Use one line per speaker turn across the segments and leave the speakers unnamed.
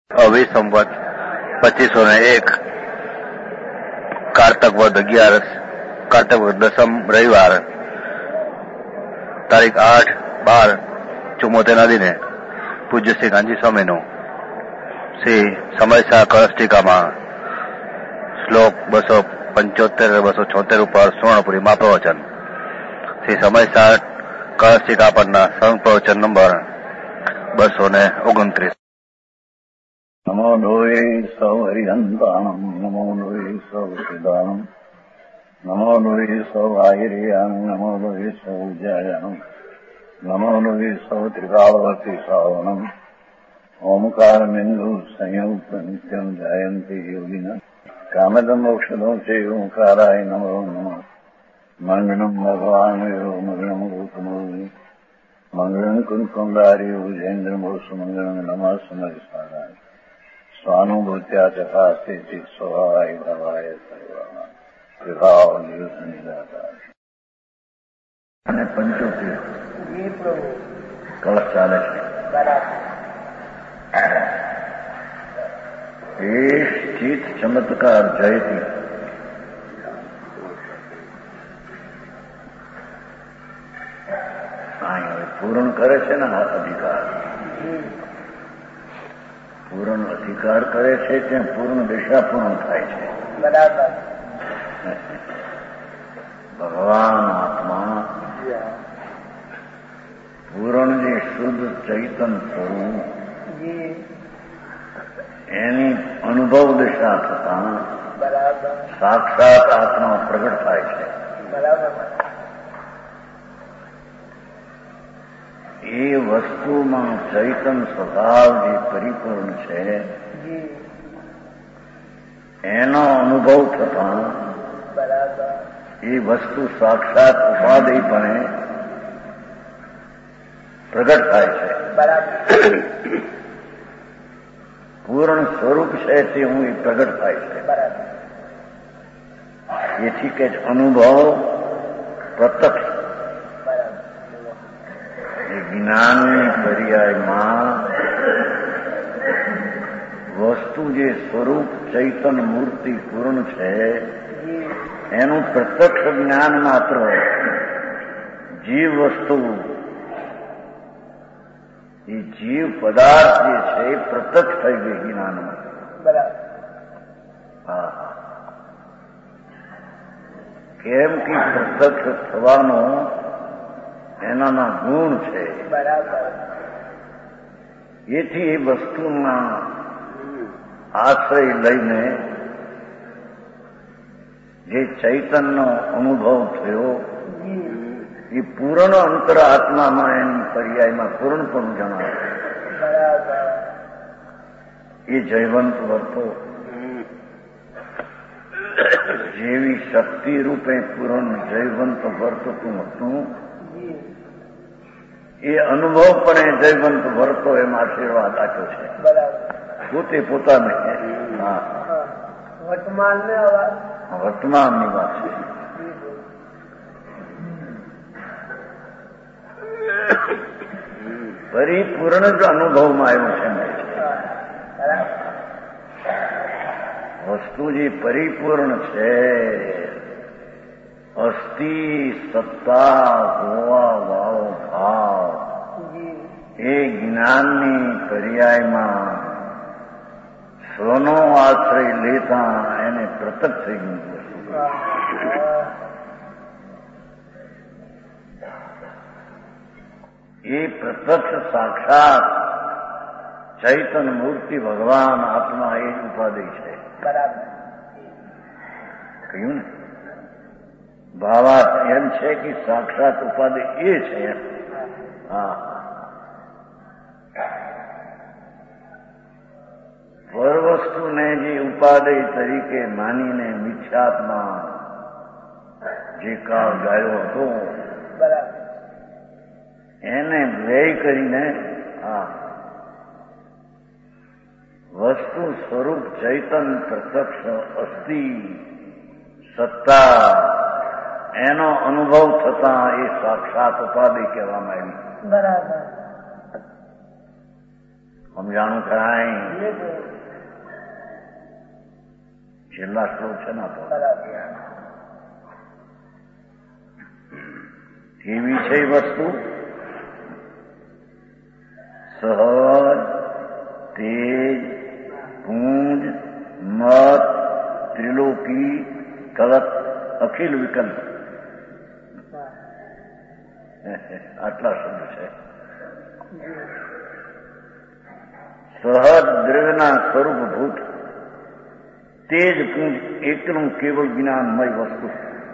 20 સંવત 2501 કારતક વદ 11 કારતક વદ 10મ રવિવાર તારીખ 8/12/74 ના દિને પૂજ્ય શ્રી ગાંધી સ્વામીનું શ્રી સમયસા કળશ ટીકામાં શ્લોક 275-276 ઉપર સુવર્ણપુરીમાં પ્રવચન. શ્રી સમયસા કળશ ટીકા પરના સંઘ પ્રવચન નંબર 229.
નમો લોહે સૌ હરિહંતાણમ, નમો લોહે સૌ સિદાનમ, નમો લોહે સૌ આયર્યાન, નમો લોહે સૌ જયાનમ, નમો લોહે સૌ ત્રિકાળવતી સાવનમ, ઓમકાર બિંદુ સંયુક્ત નિત્યમ જયંતી યોગિન કામદમ મોક્ષદો છે ઓંકારાય નમો નમઃ. મંગળમ ભગવાન મંગળમ ગૌતમોની મંગળમ કુંકુંડાર્યો જૈન્દ્રમોષ મંગળમ નમઃ સમયસારાય સ્વાનુભૂત્યા ચકાસ્તે સ્વભાવાય ભવાય સર્વમાં વિભાવ નિદાતા અને 75 કળશ ચાલે છે. એ સ્થિત ચમત્કાર જયતી પૂર્ણ કરે છે ને આ અધિકાર, પૂર્ણ અધિકાર કરે છે ત્યાં પૂર્ણ દિશા પૂર્ણ થાય છે. બરાબર. ભગવાન આત્મા પૂર્ણ જે શુદ્ધ ચૈતન સ્વરૂપ એની અનુભવ દિશા થતા સાક્ષાત આત્મા પ્રગટ થાય છે. એ વસ્તુમાં ચૈતન સ્વભાવ જે પરિપૂર્ણ છે એનો અનુભવ થતા એ વસ્તુ સાક્ષાત ઉપાદેયપણે પ્રગટ થાય છે. પૂર્ણ સ્વરૂપ છે તે હું એ પ્રગટ થાય છે. એથી કે અનુભવ પ્રત્યક્ષ જ્ઞાનની પર્યાયમાં વસ્તુ જે સ્વરૂપ ચૈતન મૂર્તિ પૂર્ણ છે એનું પ્રત્યક્ષ જ્ઞાન માત્ર જીવ વસ્તુ એ જીવ પદાર્થ જે છે એ પ્રત્યક્ષ થઈ ગઈ જ્ઞાનમાં. હા, કેમ કે પ્રત્યક્ષ થવાનો એનામાં ગુણ છે. એથી એ વસ્તુમાં આશ્રય લઈને જે ચૈતનનો અનુભવ થયો એ પૂર્ણ અંતર આત્મામાં એની પર્યાયમાં પૂર્ણ પણ જણાવે. એ જયવંત વર્તો જેવી શક્તિ રૂપે પૂર્ણ જયવંત વર્તતું હતું એ અનુભવ પણ એ જયવંત વર્તો એમ આશીર્વાદ આપ્યો છે. પોતે પોતાને વર્તમાનની વાત છે. પરિપૂર્ણ જ અનુભવમાં આવ્યું છે. વસ્તુ જે પરિપૂર્ણ છે અસ્થિ સત્તા હોવા વાળો ભાવ એ જ્ઞાનની પર્યાયમાં સ્વનો આશ્રય લેતા એને પ્રત્યક્ષ થઈ ગયું. એ પ્રત્યક્ષ સાક્ષાત ચૈતન મૂર્તિ ભગવાન આત્મા એ જ ઉપાધિ છે. કહ્યું ને, ભાવાર્થ એમ છે કે સાક્ષાત ઉપાધિ એ છે. હા, પરવસ્તુને જે ઉપાધિ તરીકે માનીને મિથ્યાત્મા જે કાળ ગાયો હતો એને વ્યય કરીને વસ્તુ સ્વરૂપ ચૈતન પ્રત્યક્ષ અસ્થિ સત્તા એનો અનુભવ થતા એ સાક્ષાત ઉપાધિ કહેવામાં આવી. બરાબર. સમજાણું કાંઈ? છેલ્લા શ્લોક છે ને તો કેવી છે વસ્તુ? સહજ, તેજ, પૂંજ, મત, ત્રિલોકી, કલપ, અખિલ વિકલ્પ. આટલા શબ્દ છે. સહજ દ્રવ્યના સ્વરૂપભૂત, તેજ પૂંજ એકનું કેવળ જ્ઞાનમય વસ્તુ.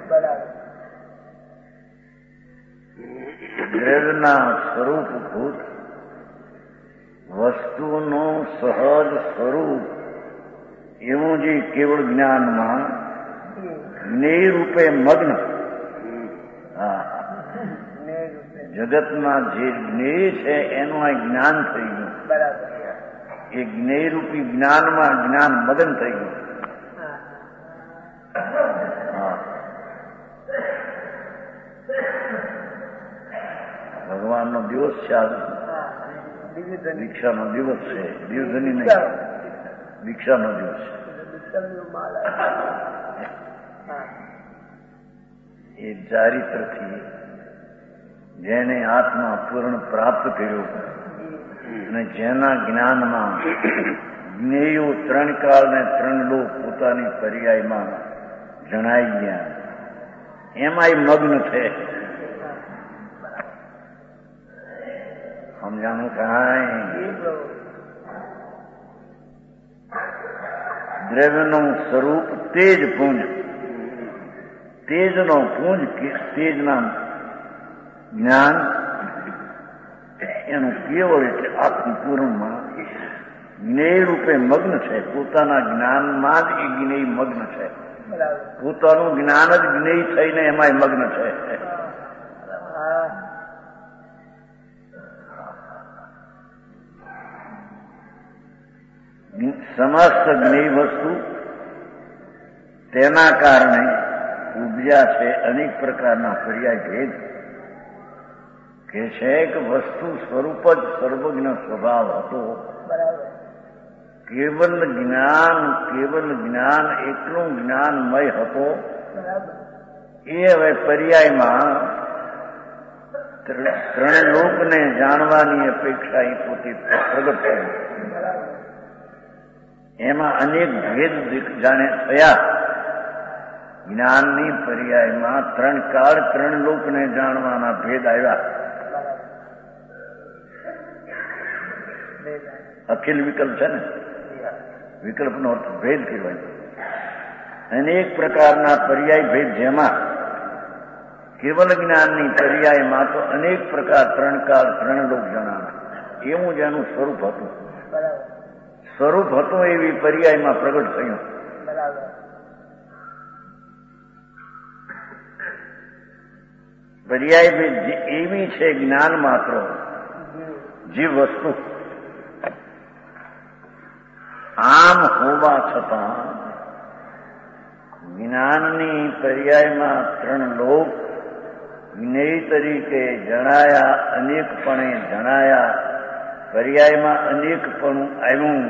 દ્રવ્યના સ્વરૂપભૂત વસ્તુનું સહજ સ્વરૂપ એવું જે કેવળ જ્ઞાનમાં જ્ઞેય રૂપે મગ્ન. જગતમાં જે જ્ઞેય છે એનું આ જ્ઞાન થઈ ગયું. એ જ્ઞેય રૂપી જ્ઞાનમાં જ્ઞાન મગ્ન થઈ ગયું. ભગવાનનો દિવસ છે આજે. દીક્ષાનો દિવસ છે. દિવધની નહીં, દીક્ષાનો દિવસ છે. એ ચારિત્રથી જેને આત્મા પૂર્ણ પ્રાપ્ત કર્યો અને જેના જ્ઞાનમાં જ્ઞેયો ત્રણ કાળ ને ત્રણ લોક પોતાની પર્યાયમાં જણાઈ ગયા, એમાંય મગ્ન છે. સમજાણું કાંઈ? દ્રવ્યનું સ્વરૂપ તેજ પુંજ, તેજનો પુંજ, તેજના જ્ઞાન એનું કેવળ એટલે આત્મ પૂર્ણમાં જ્ઞેય રૂપે મગ્ન છે. પોતાના જ્ઞાનમાં જ એ જ્ઞેય મગ્ન છે. પોતાનું જ્ઞાન જ જ્ઞેય થઈને એમાંય મગ્ન છે. સમસ્ત જ્ઞેય વસ્તુ તેના કારણે ઉપજ્યા છે અનેક પ્રકારના પર્યાય ભેદ. કે છે કે વસ્તુ સ્વરૂપ જ સર્વજ્ઞ સ્વભાવ હતો. કેવલ જ્ઞાન એટલું જ્ઞાનમય હતો. એ હવે પર્યાયમાં ત્રણ લોકને જાણવાની અપેક્ષા એ પોતે પ્રગટ થયું. એમાં અનેક ભેદ જાણે થયા. જ્ઞાનની પર્યાયમાં ત્રણ કાળ ત્રણ લોકને જાણવાના ભેદ આવ્યા. અખિલ વિકલ્પ છે ને, વિકલ્પનો અર્થ ભેદ કહેવાય. અનેક પ્રકારના પર્યાય ભેદ, જેમાં કેવલ જ્ઞાનની પર્યાયમાં તો અનેક પ્રકાર ત્રણ કાળ ત્રણ લોક જણાના. એવું જેનું સ્વરૂપ હતું, સ્વરૂપ હતું એવી પર્યાયમાં પ્રગટ થયું. પર્યાય ભેદ એવી છે જ્ઞાન માત્ર જીવ વસ્તુ. આમ હોવા છતાં જ્ઞાનની પર્યાયમાં ત્રણ લોક જ્ઞેય તરીકે જણાયા, અનેકપણે જણાયા. પર્યાયમાં અનેકપણું આવ્યું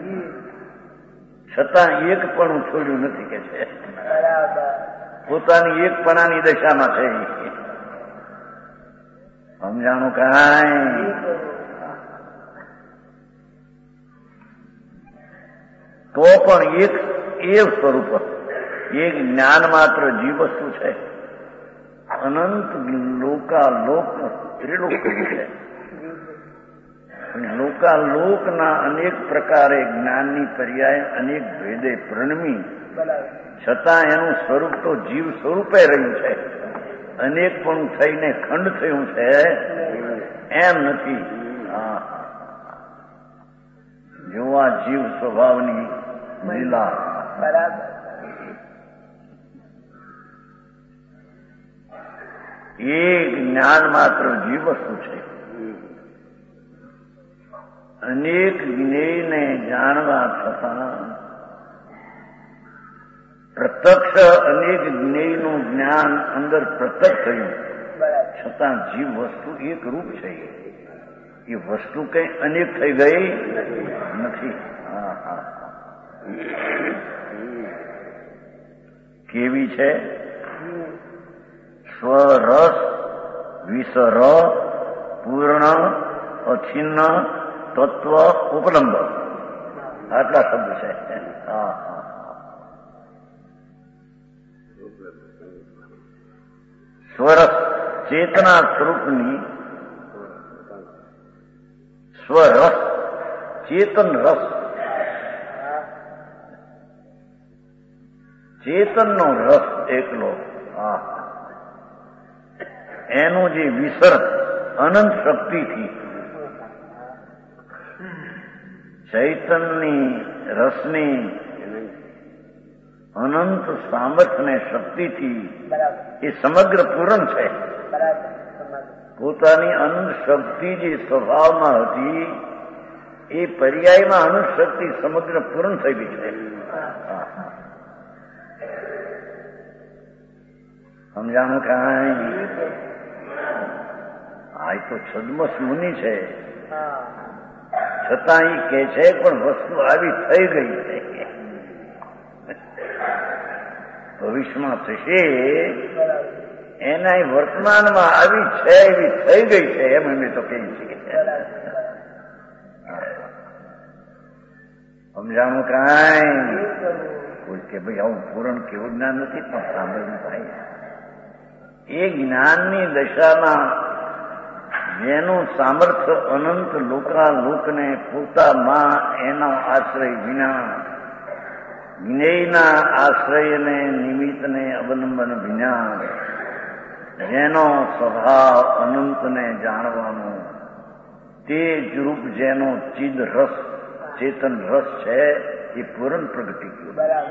છતાં એકપણું છોડ્યું નથી કે છે. પોતાની એકપણાની દશામાં છે. સમજાણું કાંઈ? તો પણ એક એ સ્વરૂપ, એક જ્ઞાન માત્ર જીવ વસ્તુ છે. અનંત લોકાલોક ત્રિલોક છે. લોકાલોકના અનેક પ્રકારે જ્ઞાનની પર્યાય અનેક ભેદે પ્રણમી, છતાં એનું સ્વરૂપ તો જીવ સ્વરૂપે રહ્યું છે. અનેક પણ થઈને ખંડ થયું છે એમ નથી. જોવા જીવ સ્વભાવની લીલા. એ જ્ઞાન માત્ર જીવ વસ્તુ છે. અનેક જ્ઞેયને જાણવા છતાં પ્રત્યક્ષ અનેક જ્ઞેયનું જ્ઞાન અંદર પ્રત્યક્ષ થયું, છતાં જીવ વસ્તુ એક રૂપ છે. એ વસ્તુ કઈ અનેક થઈ ગઈ નથી. કેવી છે? સ્વરસ વિસર પૂર્ણ અછિન્ન તત્વ ઉપલબ્ધ, આટલા શબ્દ છે. સ્વરસ ચેતના સ્વરૂપની, સ્વરસ ચેતન રસ, ચેતનનો રસ એકલો, એનું જે વિસર્ગ અનંત શક્તિથી, ચૈતનની રસની અનંત સામર્થ્ય શક્તિથી એ સમગ્ર પૂરણ છે. પોતાની અનંત શક્તિ જે સ્વભાવમાં હતી એ પર્યાયમાં અનંત શક્તિ સમગ્ર પૂર્ણ થઈ ગઈ છે. સમજાણું કાંઈ? આ તો છદ્મસ મુનિ છે, છતાં એ કે છે પણ વસ્તુ આવી થઈ ગઈ છે, ભવિષ્યમાં થશે, એના વર્તમાનમાં આવી છે એવી થઈ ગઈ છે એમ અમે તો કહીએ છીએ. સમજાણું કાંઈ? કોઈ કે ભાઈ આવું પૂરણ કેવું જ્ઞાન નથી, પણ સાંભળવું થાય. એ જ્ઞાનની દશામાં જેનું સામર્થ્ય અનંત લોકાલોકને પોતામાં એનો આશ્રય વિના, જ્ઞેયના આશ્રયને નિમિત્તને અવલંબન વિના, જેનો સ્વભાવ અનંતને જાણવાનો, તે જ રૂપ જેનો ચિદ રસ ચેતન રસ છે એ પૂર્ણ પ્રગટી ગયું.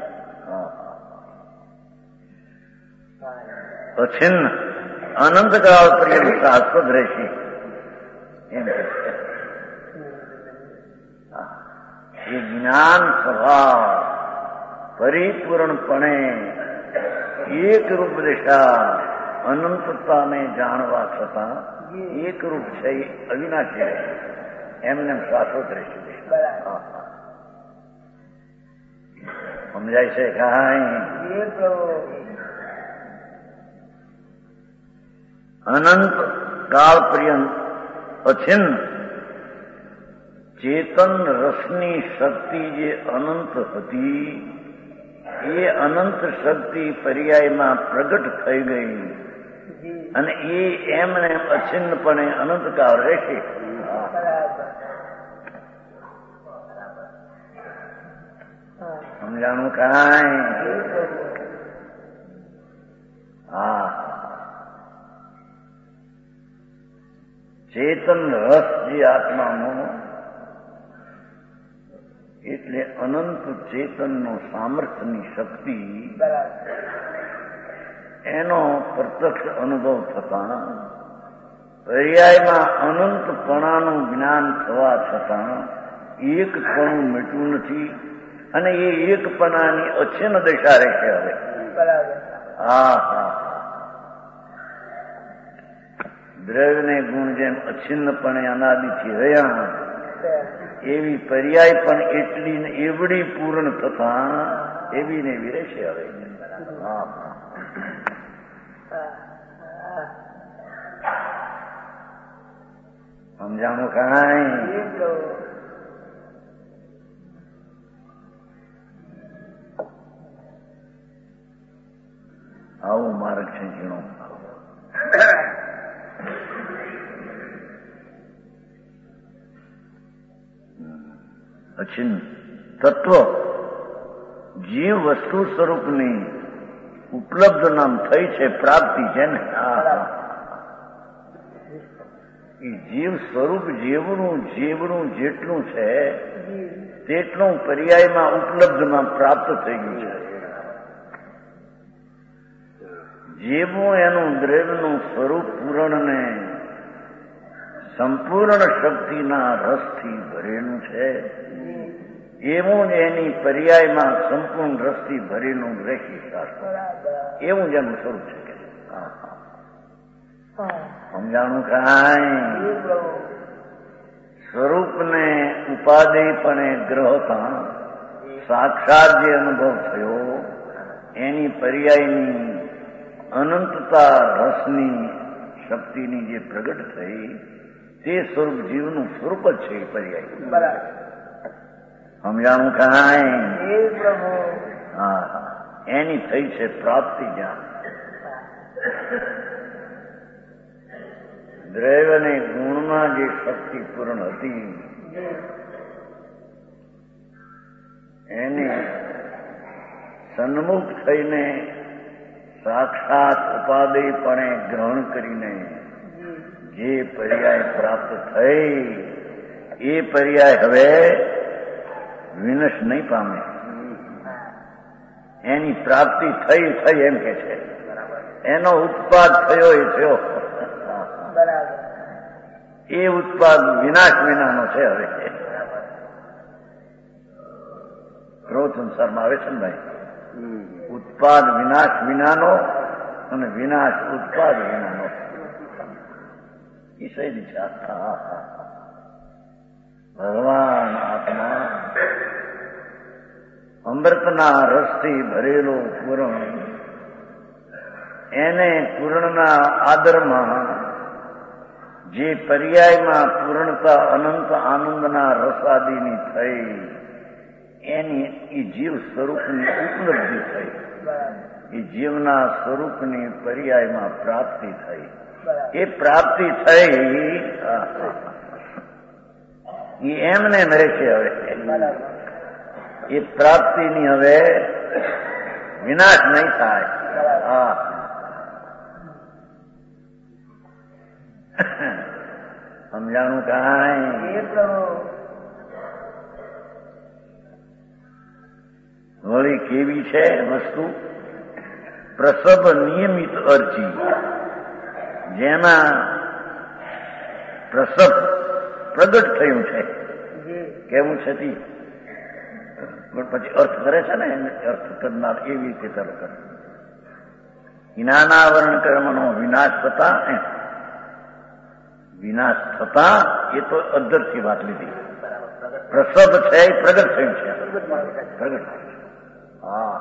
અછિન્ન અનંતકાળ પર્યંત શાશ્વત રહેશે એમ કે છે. એ જ્ઞાન સ્વભાવ પરિપૂર્ણપણે એક રૂપ દશા અનંતતાને જાણવા છતાં એક રૂપ છે અવિનાશી રહેશે, એમને શાશ્વત રહેશે. સમજાય છે કાંઈ? અનંત કાળ પર્યંત અછિન્ન ચેતન રસની શક્તિ જે અનંત હતી એ અનંત શક્તિ પર્યાયમાં પ્રગટ થઈ ગઈ અને એ એમને અછિન્નપણે અનંતકાળ રહેશે. સમજાણું કાંઈ? હા, ચેતન રસ જે આત્માનો એટલે અનંત ચેતનનો સામર્થ્યની શક્તિ, એનો પ્રત્યક્ષ અનુભવ થતા પર્યાયમાં અનંતપણાનું જ્ઞાન થવા છતાં એકપણું મીઠું નથી અને એ એકપણાની અછિન્ન દશા રહેશે. હવે દ્રવ્યને ગુણ જેમ અછિન્નપણે અનાદિથી રહ્યા એવી પર્યાય પણ એટલી ને એવડી પૂર્ણ થતા એવી ને એવી રહેશે. હવે સમજાણું કાંઈ? આવો માર્ગ છે ઝીણો. અછિન્ન તત્વ જીવ વસ્તુ સ્વરૂપની ઉપલબ્ધ નામ થઈ છે, પ્રાપ્તિ છે ને. એ જીવ સ્વરૂપ જેવડું જેટલું છે તેટલું પર્યાયમાં ઉપલબ્ધમાં પ્રાપ્ત થઈ ગયું છે. જેવું એનું દ્રવ્યનું સ્વરૂપ પૂરણને સંપૂર્ણ શક્તિના રસથી ભરેલું છે, એવું જ એની પર્યાયમાં સંપૂર્ણ રસથી ભરેલું રહેશે શાસ્ત્ર. એવું જ એનું સ્વરૂપ છે. સમજાણું કાંઈ? સ્વરૂપને ઉપાદેયપણે ગ્રહતા સાક્ષાત જે અનુભવ થયો એની પર્યાયની અનંતતા રસની શક્તિની જે પ્રગટ થઈ તે સ્વરૂપ જીવનું સ્વરૂપ જ છે એ પર્યાય. સમજાણું કાંઈ? હા, એની થઈ છે પ્રાપ્તિ જ્ઞાન. દ્રવ્ય અને ગુણમાં જે શક્તિ પૂર્ણ હતી એને સન્મુખ થઈને સાક્ષાત ઉપાદેયપણે ગ્રહણ કરીને જે પર્યાય પ્રાપ્ત થઈ એ પર્યાય હવે વિનાશ નહીં પામે. એની પ્રાપ્તિ થઈ એમ કે છે. એનો ઉત્પાદ થયો એ થયો. એ ઉત્પાદ વિનાશ વિનાનો છે. હવે ક્રોધ સંસારમાં આવે છે ને ભાઈ, ઉત્પાદ વિનાશ વિનાનો અને વિનાશ ઉત્પાદ વિનાનો. ઈશ્વરી છે ભગવાન આત્મા અમૃતના રસથી ભરેલો પૂર્ણ, એને પૂર્ણના આદરમાં જે પર્યાયમાં પૂર્ણતા અનંત આનંદના રસાદીની થઈ એની એ જીવ સ્વરૂપની ઉપલબ્ધિ થઈ. એ જીવના સ્વરૂપની પર્યાયમાં પ્રાપ્તિ થઈ. એ પ્રાપ્તિ થઈ એ એમને મળે છે. હવે એ પ્રાપ્તિની હવે વિનાશ નહીં થાય. સમજાણું કાંઈ? વળી કેવી છે વસ્તુ? પ્રસબ નિયમિત અરજી, જેમાં પ્રસબ પ્રગટ થયું છે. કેવું છે તે પછી અર્થ કરે છે ને, અર્થ કરનાર એવી રીતે તર્ક કરે. જ્ઞાનાવરણ કર્મનો વિનાશ થતા એ તો અદ્ધરથી વાત લીધી. પ્રસબ છે એ પ્રગટ થયું છે. પ્રગટ થયું છે. હા.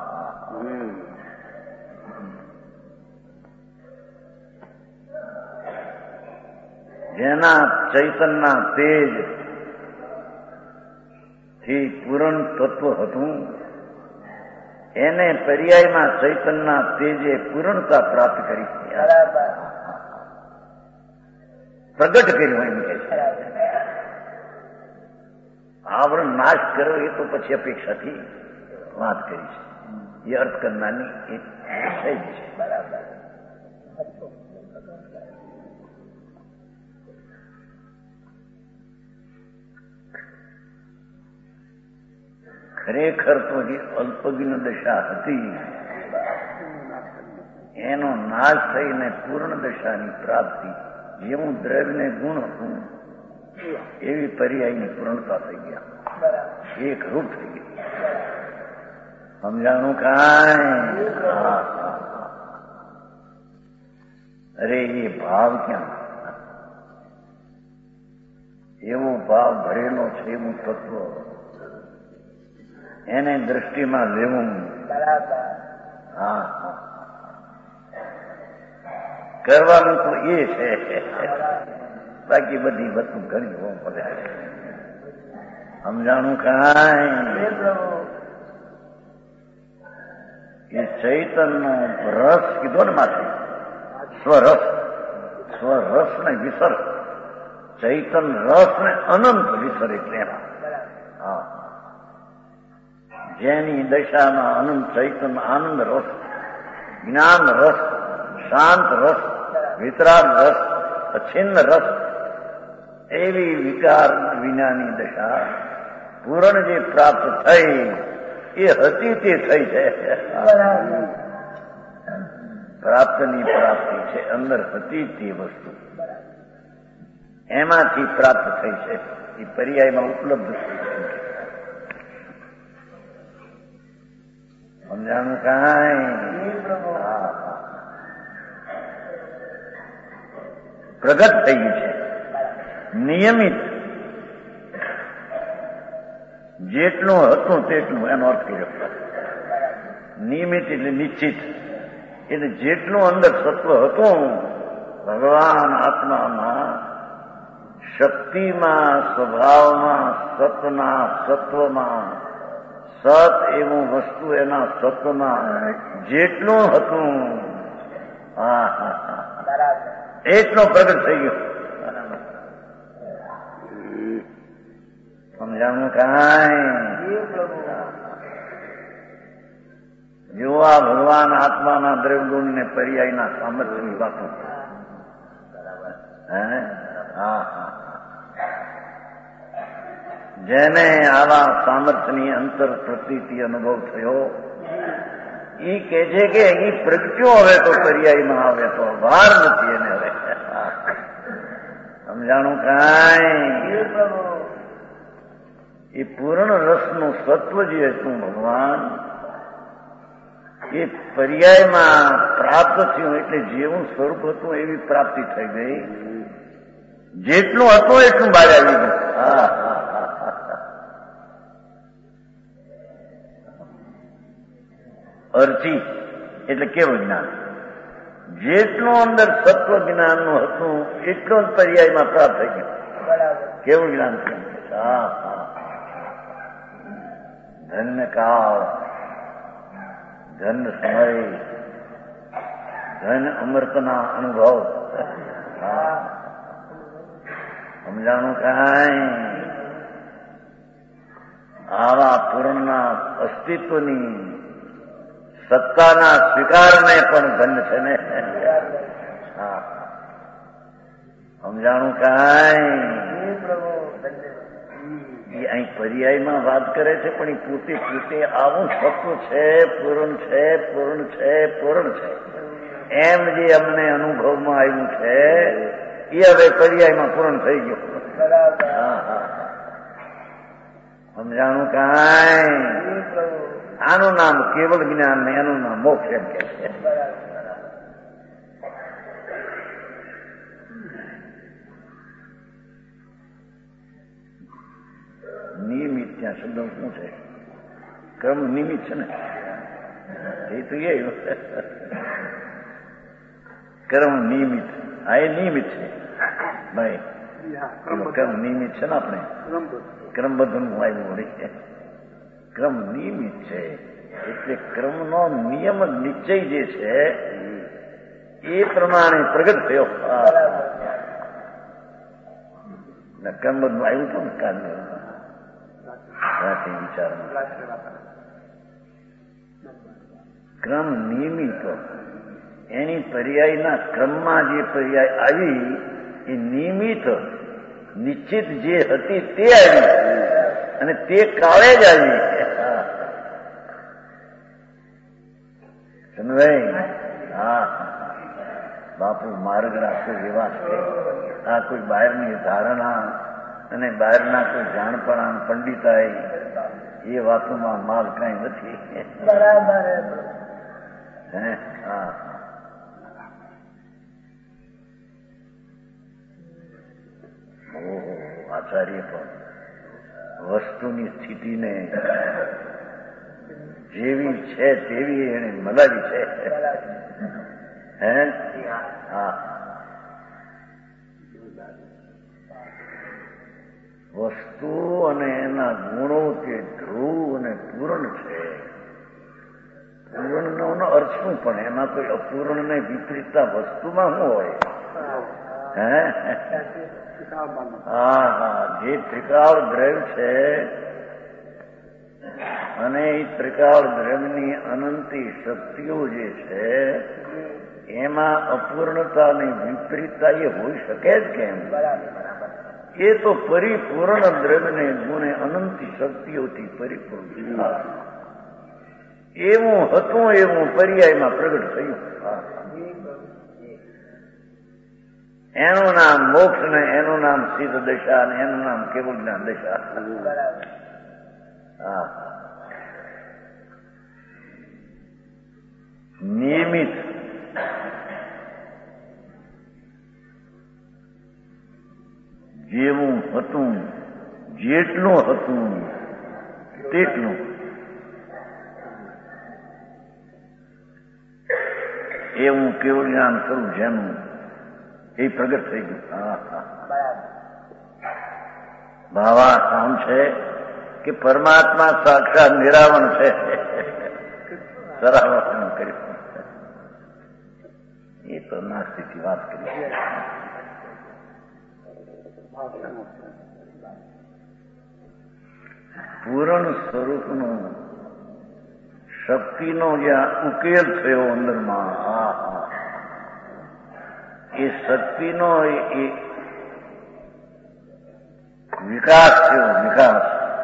જેના ચૈતનના તેજ થી પૂરણ તત્વ હતું એને પર્યાયમાં ચૈતનના તેજે પૂર્ણતા પ્રાપ્ત કરી, પ્રગટ કર્યું એમ કે છે. આવરણ નાશ કર્યો એ તો પછી અપેક્ષાથી વાત કરી છે. એ અર્થ કરનારની એક વિષય છે. બરાબર. ખરેખર તો જે અલ્પજ્ઞ દશા હતી એનો નાશ થઈને પૂર્ણ દશાની પ્રાપ્તિ, જેવું દ્રવ્યને ગુણ હતું એવી પર્યાયની પૂર્ણતા થઈ ગયા. એક રૂપ થઈ ગઈ. સમજાણું કાંઈ? અરે એ ભાવ ક્યાં? એવો ભાવ ભરેલો છે, એવું તત્વ એને દ્રષ્ટિમાં લેવું. હા, કરવાનું તો એ છે, બાકી બધી વસ્તુ ઘણી હોવું પડે. સમજાણું કાંઈ? એ ચૈતનનો રસ કીધો ને માથે, સ્વરસ ને વિસર. ચૈતન રસ ને અનંત વિસર એટલે એમાં. હા, જેની દશામાં અનંત ચૈતન આનંદ રસ, જ્ઞાન રસ, શાંત રસ, વિતરાગ રસ, અછિન્ન રસ, એવી વિકાર વિનાની દશા પૂર્ણ જે પ્રાપ્ત થઈ એ હતી તે થઈ છે. પ્રાપ્તની પ્રાપ્તિ છે, અંદર હતી તે વસ્તુ એમાંથી પ્રાપ્ત થઈ છે. એ પર્યાયમાં ઉપલબ્ધ થઈ છે. સમજાણું કાંઈ? પ્રગટ થઈ છે. નિયમિત જેટલું હતું તેટલું, એનો અર્થ કર્યો. નિયમિત એટલે નિશ્ચિત, એટલે જેટલું અંદર સત્વ હતું ભગવાન આત્મામાં, શક્તિમાં, સ્વભાવમાં, સતના સત્વમાં, સત એવું વસ્તુ એના સત્વમાં જેટલું હતું, એટલો પ્રગટ થઈ ગયો. સમજાણું કાંઈ? જો આ ભગવાન આત્માના દ્રવ્યગુણ ને પર્યાયના સામર્થ્યની વાતો. જેને આવા સામર્થ્યની અંતર પ્રતીતિ અનુભવ થયો એ કે છે કે એ પ્રગટ્યો હવે તો પર્યાયમાં આવે તો વાર નથી એને હવે. સમજાણું કાંઈ? એ પૂર્ણ રસનું સત્વ જે હતું ભગવાન, એ પર્યાયમાં પ્રાપ્ત થયું એટલે જેવું સ્વરૂપ હતું એવી પ્રાપ્તિ થઈ ગઈ. જેટલું હતું એટલું બહાર આવી ગયું. અર્થી એટલે કેવું જ્ઞાન? જેટલું અંદર સત્વ જ્ઞાનનું હતું એટલું જ પર્યાયમાં પ્રાપ્ત થઈ ગયું. કેવું જ્ઞાન થયું? ધન્ય કાળ, ધન સમય, ધન અમૃતના અનુભવ. સમજાણું કાંઈ? આવા પૂર્ણના અસ્તિત્વની સત્તાના સ્વીકારને પણ ધન્ય છે ને. સમજાણું કાંઈ? એ અહીં પર્યાયમાં વાત કરે છે પણ એ પોતે પોતે આવું સત્વ છે, પૂર્ણ છે, પૂર્ણ છે, પૂર્ણ છે એમ જે અમને અનુભવમાં આવ્યું છે એ હવે પર્યાયમાં પૂર્ણ થઈ ગયું. સમજાણું કાંઈ? આનું નામ કેવળ જ્ઞાન ને એનું નામ મોક્ષ એમ કે છે. નિયમિત ત્યાં શબ્દ શું છે? ક્રમ નિમિત્ત છે ને, એ તો એ કર્મ નિયમિત. હા, એ નિયમિત છે ભાઈ. કર્મ નિયમિત છે ને, આપણે ક્રમબદ્ધનું આવ્યું વળી. ક્રમ નિયમિત છે એટલે ક્રમનો નિયમ નિશ્ચય જે છે એ પ્રમાણે પ્રગટ થયો. ક્રમબદ્ધનું આવ્યું હતું ને કાલ વિચારમાં. ક્રમ નિયમિત એની પર્યાયના ક્રમમાં જે પર્યાય આવી એ નિયમિત નિશ્ચિત જે હતી તે આવી અને તે કાળે જ આવી. સમજાય? હા, બાપુ માર્ગ રાખો એવા છે. આ કોઈ બહારની ધારણા અને બહારના કોઈ જાણપણા પંડિતાઈ એ વાતોમાં માલ કઈ નથી. બરાબર. હા, આચાર્ય પણ વસ્તુની સ્થિતિને જેવી છે તેવી એને મલાવી છે. હા, વસ્તુ અને એના ગુણો તે ધ્રુવ અને પૂર્ણ છે. પૂર્ણનો અર્થ શું? પણ એમાં કોઈ અપૂર્ણ ને વિપરીતતા વસ્તુમાં શું હોય? હા હા, જે ત્રિકાળ દ્રવ્ય છે અને એ ત્રિકાળ દ્રવ્યની અનંતી શક્તિઓ જે છે એમાં અપૂર્ણતાની વિપરીતતા એ હોઈ શકે જ કેમ? એ તો પરિપૂર્ણ દ્રવ્યને ગુણે અનંતી શક્તિઓથી પરિપૂર્ણ એવું હતું એવું પર્યાયમાં પ્રગટ થયું. એનું નામ મોક્ષ ને એનું નામ સિદ્ધ દશા ને એનું નામ કેવળ જ્ઞાન દશા. હા, નિયમિત જેવું હતું જેટલું હતું તેટલું એ હું કેવું જ્ઞાન કરું જેનું એ પ્રગટ થઈ ગયું. ભાવાસામ છે કે પરમાત્મા સાક્ષાત નિરાવણ છે. સરાવણ કર્યું એ તો નાસ્તિકની વાત કરી. પૂરણ સ્વરૂપનો શક્તિનો જ્યાં ઉકેલ થયો અંદરમાં, એ શક્તિનો એ વિકાસ થયો. વિકાસ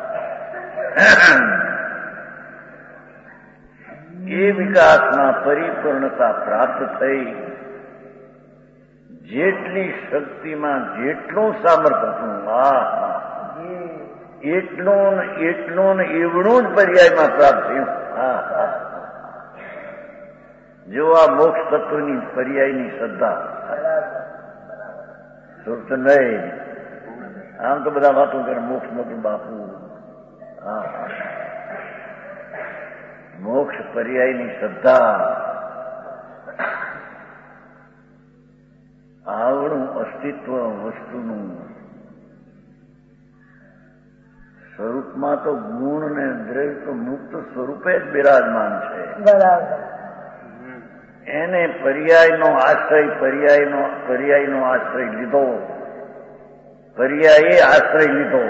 એ વિકાસમાં પરિપૂર્ણતા પ્રાપ્ત થઈ. જેટલી શક્તિમાં જેટલું સામર્થ્ય હતું, એટલું ને એવડું જ પર્યાયમાં પ્રાપ્ત થયું. જો આ મોક્ષ તત્વની પર્યાયની શ્રદ્ધા સુરત નહીં. આમ તો બધા વાતો કરે મોક્ષ નતું બાપુ. મોક્ષ પર્યાયની શ્રદ્ધા આવડું અસ્તિત્વ વસ્તુનું સ્વરૂપમાં તો ગુણ ને દ્રવ્ય તો મુક્ત સ્વરૂપે જ બિરાજમાન છે. એને પર્યાયનો આશ્રય લીધો. પર્યાયે આશ્રય લીધો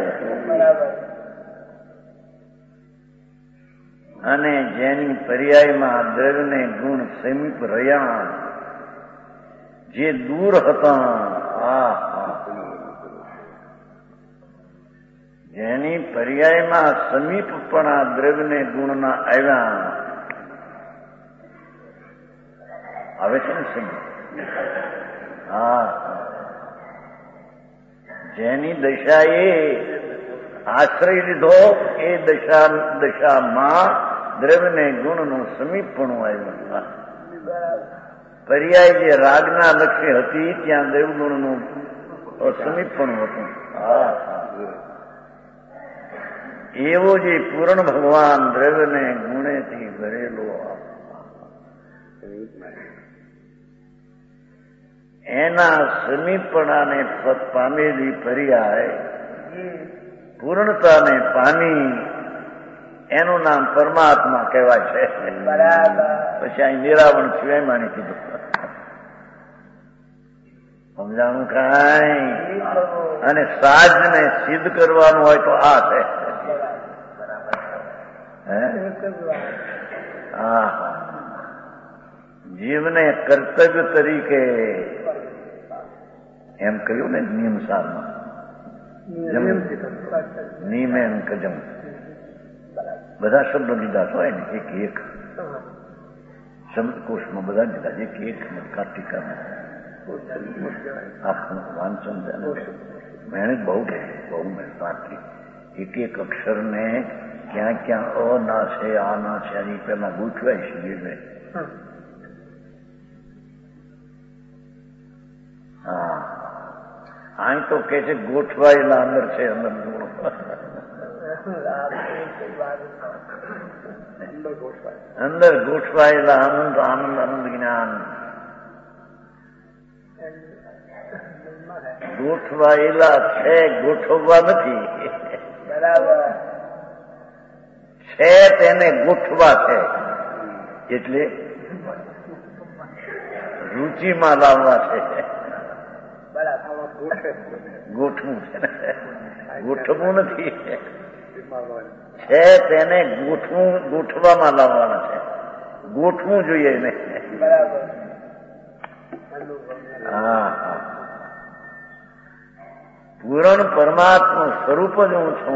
અને જેની પર્યાયમાં દ્રવ્યને ગુણ સમીપ રહ્યા, જે દૂર હતા, જેની પર્યાયમાં સમીપપણા દ્રવ્યને ગુણના આવ્યા. આવે છે ને સમીપ? જેની દશાએ આશ્રય લીધો એ દશામાં દ્રવ્યને ગુણનું સમીપપણું આવ્યું. પર્યાય જે રાગના લક્ષ્ય હતી ત્યાં દેવગુણનું સમીપપણું હતું. એવો જે પૂર્ણ ભગવાન દ્રવ્યને ગુણેથી ભરેલો એના સમીપપણાને પામેલી પર્યાય પૂર્ણતાને પામી એનું નામ પરમાત્મા કહેવાય છે. પછી અહીં નિરાવણ સિવાય માની કીધું. સમજાણું કાંઈ? અને સાજને સિદ્ધ કરવાનું હોય તો આ છે. જીવને કર્તવ્ય તરીકે એમ કહ્યું ને નિયમ સારમાં, નિયમેન કજમ બધા શબ્દો લીધા હોય ને એક શબ્દકોશમાં બધા લીધા. એક કાર્તિકામાં આપણું વાંચન મહેનત બહુ મહેનત એક અક્ષરને ક્યાં ક્યાં ના છે આ ના છે એની પેલા ગોઠવાય શરીરને. અહીં તો કે છે ગોઠવાયેલા અંદર છે. અંદર ગોઠવાયેલા આનંદ જ્ઞાન. ગોઠવાયેલા છે, ગોઠવવા નથી. છે તેને ગોઠવા છે, એટલે રુચિમાં લાવવા છે. ગોઠવું છે, ગોઠવવું નથી. છે તેને ગોઠવામાં લાવવાના છે. ગોઠવું જોઈએ ને. પૂરણ પરમાત્મા સ્વરૂપ જ હું છું.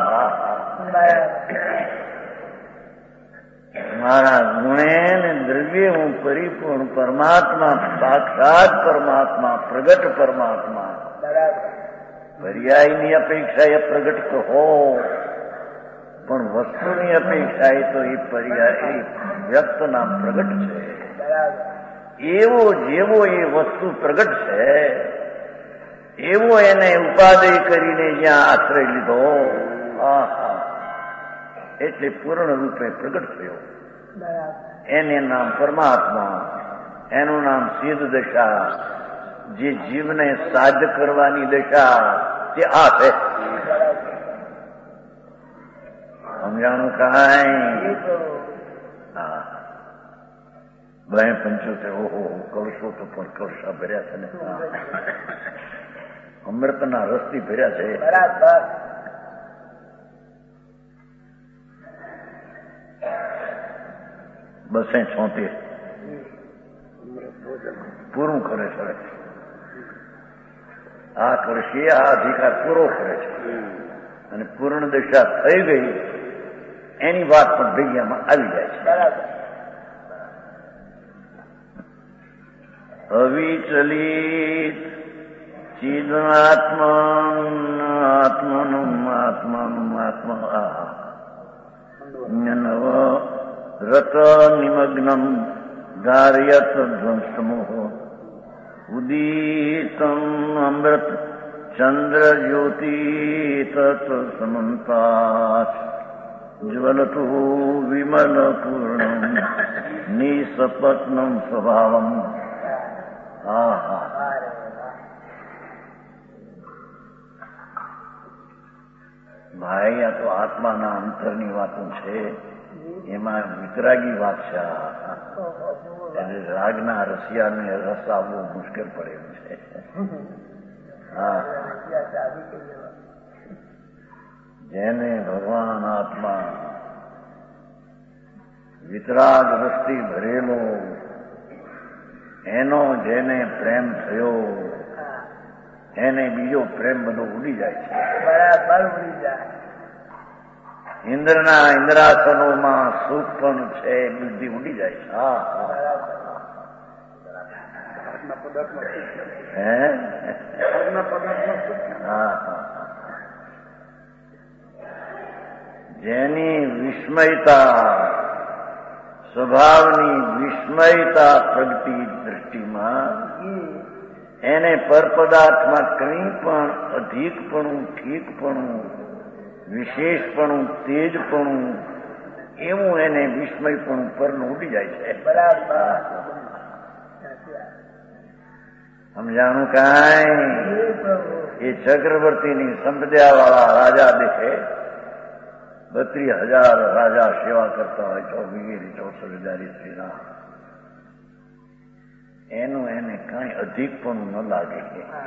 મારા ગુણે ને દ્રવ્ય હું પરિપૂર્ણ પરમાત્મા, સાક્ષાત પરમાત્મા, પ્રગટ પરમાત્મા. પર્યાયની અપેક્ષા એ પ્રગટ તો હો, પણ વસ્તુની અપેક્ષા એ તો એ પર્યાય વ્યક્તના પ્રગટ છે. એવો જેવો એ વસ્તુ પ્રગટ છે એવો એને ઉપાદેય કરીને જ્યાં આશ્રય લીધો, એટલે પૂર્ણ રૂપે પ્રગટ થયો. એને નામ પરમાત્મા, એનું નામ સિદ્ધ દશા. જે જીવને સાધ કરવાની દશા તે આ છે. સમજાણું કાંઈ? હા, 275. ઓહો, કળશો તો પણ કળશા ભર્યા છે ને, અમૃતના રસથી ભર્યા છે. 276 પૂરું કરે છે. આ કળશી આ અધિકાર પૂરો કરે છે અને પૂર્ણ દશા થઈ ગઈ એની વાત પણ ભેગિયામાં આવી જાય છે. અવિચલિત ચિદાત્માત્મનું નવ રત નિમગ્નમ ધાર્યત ધ્વંસમોહ ઉદીતમ અમૃત ચંદ્ર જ્યોતિ તત સમંતાત જ્વલતુ વિમલ પૂર્ણમ નિસપત્નમ સ્વભાવમ. ભાઈ, આ તો આત્માના અંતરની વાતો છે, એમાં વિતરાગી વાત છે. એટલે રાગના રસિયાને રસ આવવો મુશ્કેલ પડે એવું છે. હા, જેને ભગવાન આત્મા વિતરાગ રસથી ભરેલો, એનો જેને પ્રેમ થયો એને બીજો પ્રેમ બધો ઉડી જાય છે. બરાબર ઉડી જાય. ઇન્દ્રના ઇન્દ્રાસનોમાં સુખ પણ છે, બુદ્ધિ ઉડી જાય છે. જેની વિસ્મયતા, સ્વભાવની વિસ્મયતા પ્રગતિ દૃષ્ટિમાં એને પરપદાર્થમાં કંઈ પણ અધિકપણું, ઠીકપણું, વિશેષપણું, તેજપણું એવું એને વિસ્મયપણું પરનું ઉડી જાય છે. બરાબર સમજાણું કાંઈ? એ ચક્રવર્તીની સંપદ્યાવાળા રાજા દેખે 32,000 રાજા સેવા કરતા હોય, 64,000 સ્ત્રીના, એનું એને કાંઈ અધિક પણ ન લાગે.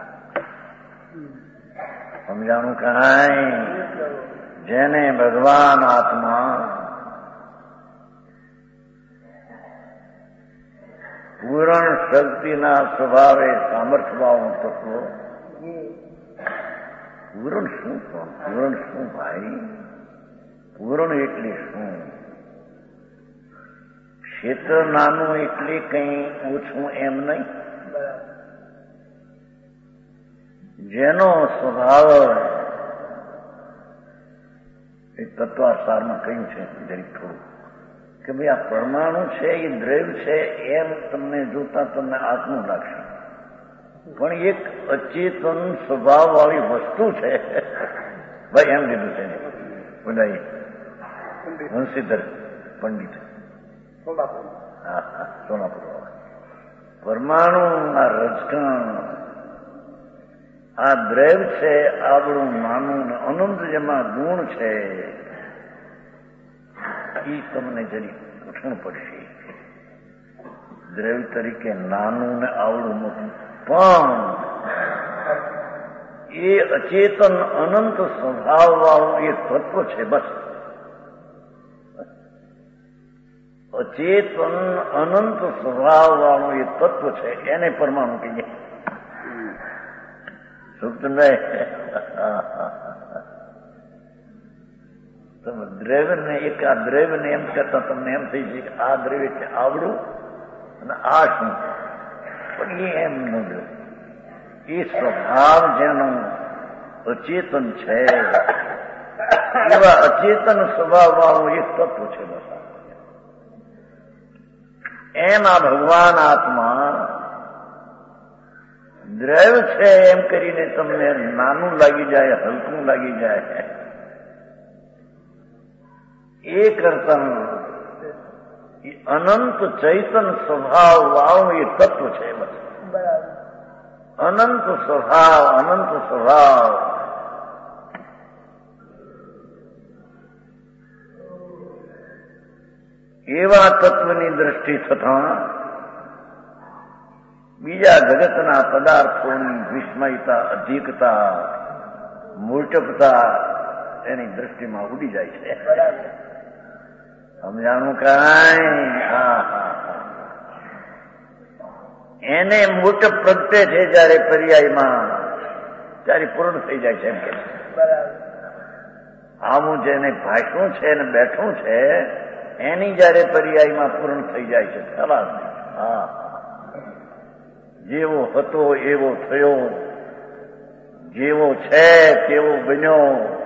સમજાણું કાંઈ? જેને ભગવાન આત્મા પૂરણ શક્તિના સ્વભાવે સામર્થ્યવાળું તત્વ. પૂરણ શું? પૂરણ શું ભાઈ? પૂરણ એટલે શું? ક્ષેત્ર નાનું એટલે કંઈ ઓછું એમ નહીં. જેનો સ્વભાવ એ તત્વાસારમાં કહ્યું છે જરીક થોડું કે ભાઈ આ પરમાણુ છે એ દ્રવ્ય છે એમ તમને જોતા તમને આત્મું લાગશે, પણ એક અચેતન સ્વભાવ વાળી વસ્તુ છે. ભાઈ એમ કીધું છે બધા વંશીધર પંડિત સોનાપુર પરમાણુ આ રજકણ આ દ્રવ્ય છે આપણું નાનું ને અનંત જેમાં ગુણ છે એ તમને જરી કઠણ પડશે. દ્રવ્ય તરીકે નાનું ને આવડું મોટું, પણ એ અચેતન અનંત સ્વભાવ વાળું એ તત્વ છે. બસ અચેતન અનંત સ્વભાવ વાળું એ તત્વ છે, એને પરમાણુ કહીએ. તમે દ્રવ્યને એક આ દ્રવ્યને એમ કરતા તમને એમ થઈ જાય કે આ દ્રવ્ય છે આવડું અને આ શું, પણ એ એમ ન જો. એ સ્વભાવ જેનું અચેતન છે એવા અચેતન સ્વભાવ વાળું એક તત્વ છે. બસ એમ આ ભગવાન આત્મા દ્રવ્ય છે એમ કરીને તમને નાનું લાગી જાય, હલકું લાગી જાય, એ કરતા અનંત ચૈતન સ્વભાવ વાળું એ તત્વ છે. બસ અનંત સ્વભાવ, અનંત સ્વભાવ. એવા તત્વની દ્રષ્ટિ થતા બીજા જગતના પદાર્થોની વિસ્મયતા, અધિકતા, મૂર્ટકતા એની દ્રષ્ટિમાં ઉડી જાય છે. સમજાણું કાંઈ? એને મૂર્ત પ્રગટે છે જયારે પર્યાયમાં, ત્યારે પૂર્ણ થઈ જાય છે. એમ કે આવું જેને ભાષણ છે ને બેઠું છે એની જયારે પર્યાયમાં પૂર્ણ થઈ જાય છે. ખલાસ નહીં. જેવો હતો એવો થયો, જેવો છે તેવો બન્યો,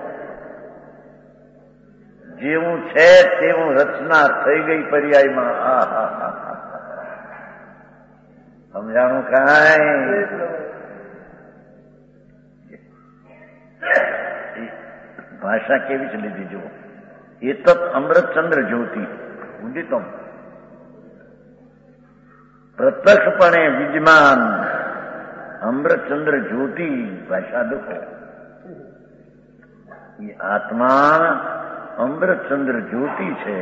જેવું છે તેવું રચના થઈ ગઈ પર્યાયમાં. સમજાણું કાંઈ? ભાષા કેવી છે લીધી જુઓ. એતત અમૃતચંદ્ર જ્યોતિ ઉદિતમ પ્રત્યક્ષપણે વિદ્યમાન અમૃતચંદ્ર જ્યોતિ. ભાષા દુખો. એ આત્મા અમૃતચંદ્ર જ્યોતિ છે.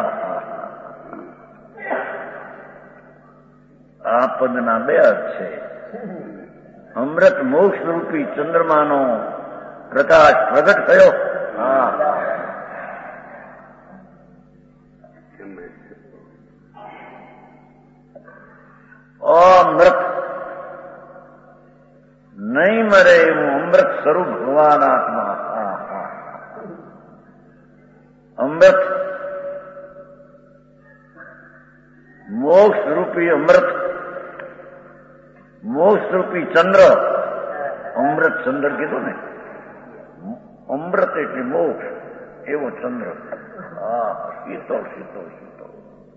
આ પદના બે અર્થ છે. અમૃત મોક્ષ રૂપી ચંદ્રમાનો પ્રકાશ પ્રગટ થયો. અમૃત નહીં મરે એવું અમૃત સ્વરૂપ ભગવાન આત્મા. અમૃત મોક્ષ રૂપી અમૃત, મોક્ષ રૂપી ચંદ્ર. અમૃત ચંદ્ર કીધું ને, અમૃત એટલે મોક્ષ, એવો ચંદ્ર. શીતળ શીતળ શીતળ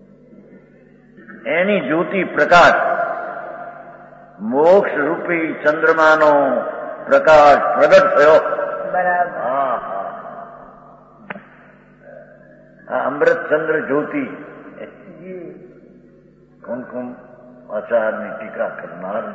એની જ્યોતિ પ્રકાશ. મોક્ષ રૂપી ચંદ્રમાનો પ્રકાશ પ્રગટ થયો. અમૃતચંદ્ર જ્યોતિ. કુમકુમ આચારની ટીકા કરનાર.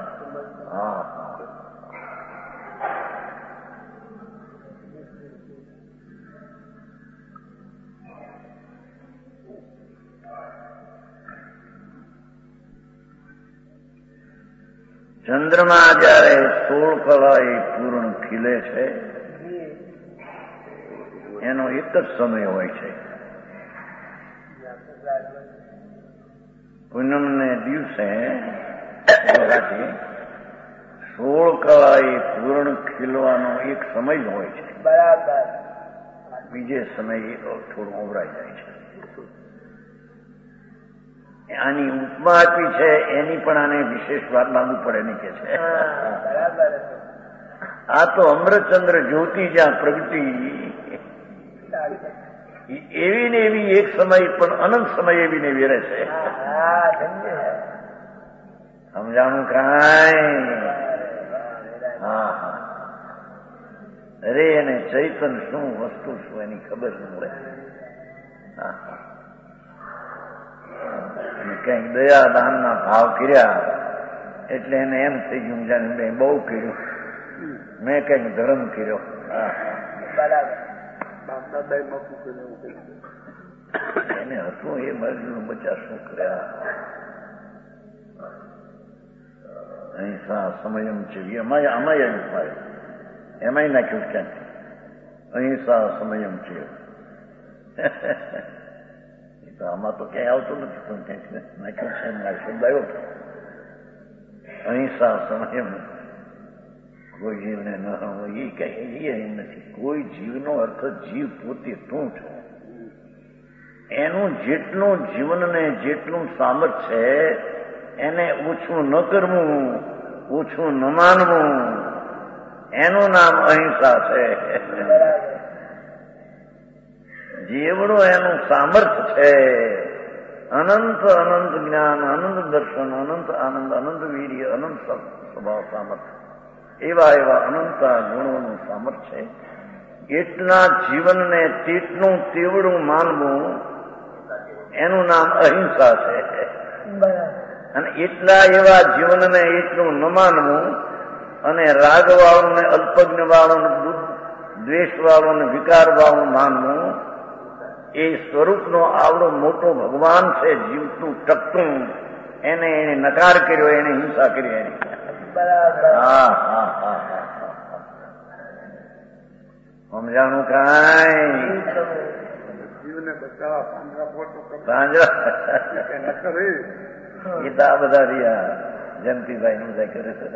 ચંદ્રમા જયારે 16 કલાએ પૂર્ણ ખીલે છે એનો એક જ સમય હોય છે. પૂનમને દિવસે 16 કલાએ પૂર્ણ ખીલવાનો એક સમય જ હોય છે. બરાબર. બીજે સમયે થોડું ઓવરાઈ જાય છે. આની ઉપમા આપી છે એની પણ આને વિશેષ વાત લાગુ પડે નહીં કે છે. આ તો અમૃતચંદ્ર જ્યોતિ જ્યાં પ્રગતિ એવી ને એવી એક સમય પણ અનંત સમય એવી ને વેરે છે. સમજાણું કાંઈ? અરે એને ચૈતન શું વસ્તુ શું એની ખબર ન હોય. કઈક દયા દાનના ભાવ કર્યા એટલે એને એમ થઈ ગયું જાણે મેં બહુ કર્યું, મેં કઈક ધર્મ કર્યો. એને હતું એ મરજીનું બચ્ચા શું કર્યા. અહિંસા સમયમ છે એમાંય નાખ્યું ક્યાંથી. અહિંસા સમયમ છે આમાં તો ક્યાંય આવતું નથી પણ ક્યાંક નાખ્યું છે. શબ્દ આવ્યો અહિંસા સમયમ. કોઈ જીવને ન હોય એ કઈ એમ નથી. કોઈ જીવનો અર્થ જીવ પોતે તું છો. એનું જેટલું જીવનને જેટલું સામર્થ્ય છે એને ઓછું ન કરવું, ઓછું ન માનવું, એનું નામ અહિંસા છે. જેવડું એનું સામર્થ્ય છે, અનંત અનંત જ્ઞાન, અનંત દર્શન, અનંત આનંદ, અનંત વીર્ય, અનંત સ્વભાવ સામર્થ્ય, એવા એવા અનંત ગુણોનું સામર્થ્ય છે. એટલા જીવનને તેટલું તેવડું માનવું એનું નામ અહિંસા છે. અને એટલા એવા જીવનને એટલું ન માનવું અને રાગવાળું ને અલ્પજ્ઞવાળું ને દ્વેષવાળું ને વિકારવાળું માનવું એ સ્વરૂપનો આવડો મોટો ભગવાન છે જીવતું ટકતું એને નકાર કર્યો, એને હિંસા કરી એની. હા હા હા હા સમજાણું કાંઈ
જીવને બચાવવા
પાંજરા એ તો આ બધા રહ્યા જયંતિભાઈ નું કરે છે.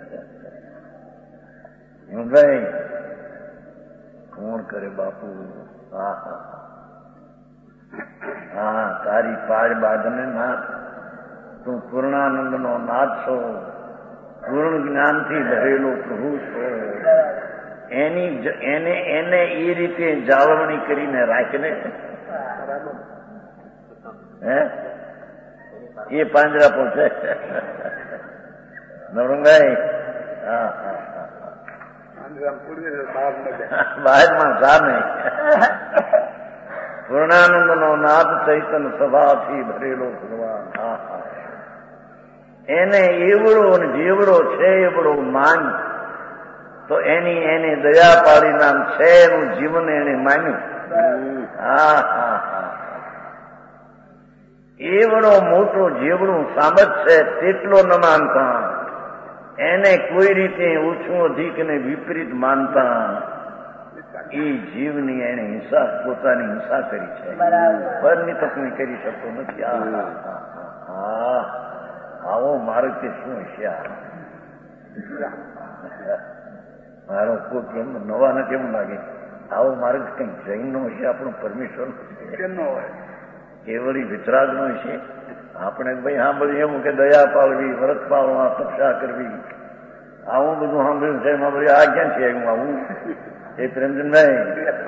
ભાઈ કોણ કરે બાપુ? હા હા હા તારી પાડ બાદને નાથ, તું પૂર્ણાનંદ નો નાથ છો, પૂર્ણ જ્ઞાનથી ભરેલો પ્રભુ છો. એને એ રીતે જાળવણી કરીને રાખને. હે એ પાંજરા પહોંચે નવરંગભાઈ. હા હા બહારમાં જા નહીં. પૂર્ણાનંદ નો નાદ ચૈતન સભાથી ભરેલો ભગવાન. હા હા એને એવડો ને જેવડો છે એવડો માન તો એને દયા પાડી નામ છે એનું જીવન એને માન્યું. હા હા હા એવડો મોટો જેવડું સામર્થ છે તેટલો ન માનતા, એને કોઈ રીતે ઓછું અધિક ને વિપરીત માનતા એ જીવની એને હિંસા, પોતાની હિંસા કરી છે. પરની તકની કરી શકતો નથી. હા આવો માર્ગ તે શું હશે? મારો કોઈ કેમ નવાને કેમ લાગે? આવો માર્ગ કઈ જૈન નો હશે, આપણો પરમેશ્વર નો હોય, કેવળી વિતરાગ નો હશે. આપણે ભાઈ સાંભળીએ એવું કે દયા પાળવી, વ્રત પાળવા, તપસ્યા કરવી, આવું બધું સાંભળ્યું છે. એમાં બધું આ ક્યાં છે આવ્યું આવું? એ પ્રેમચંદભાઈ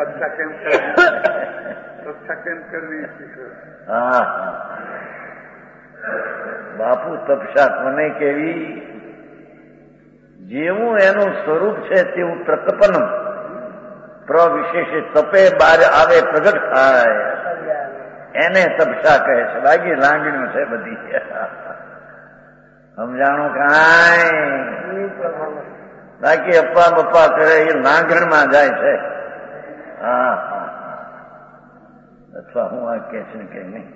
હા બાપુ તપસ્યા કોને કેવી? જેવું એનું સ્વરૂપ છે તેવું પ્રકપનમ પ્રવિશેષે તપે બહાર આવે પ્રગટ થાય એને તપસ્યા કહે છે. બાકી લાંગણીઓ છે બધી. સમજાણું કાંઈ? બાકી અપ્પા બપ્પા કરે એ લાંગણમાં જાય છે. હા હા અથવા હું આ કે છે કે નહીં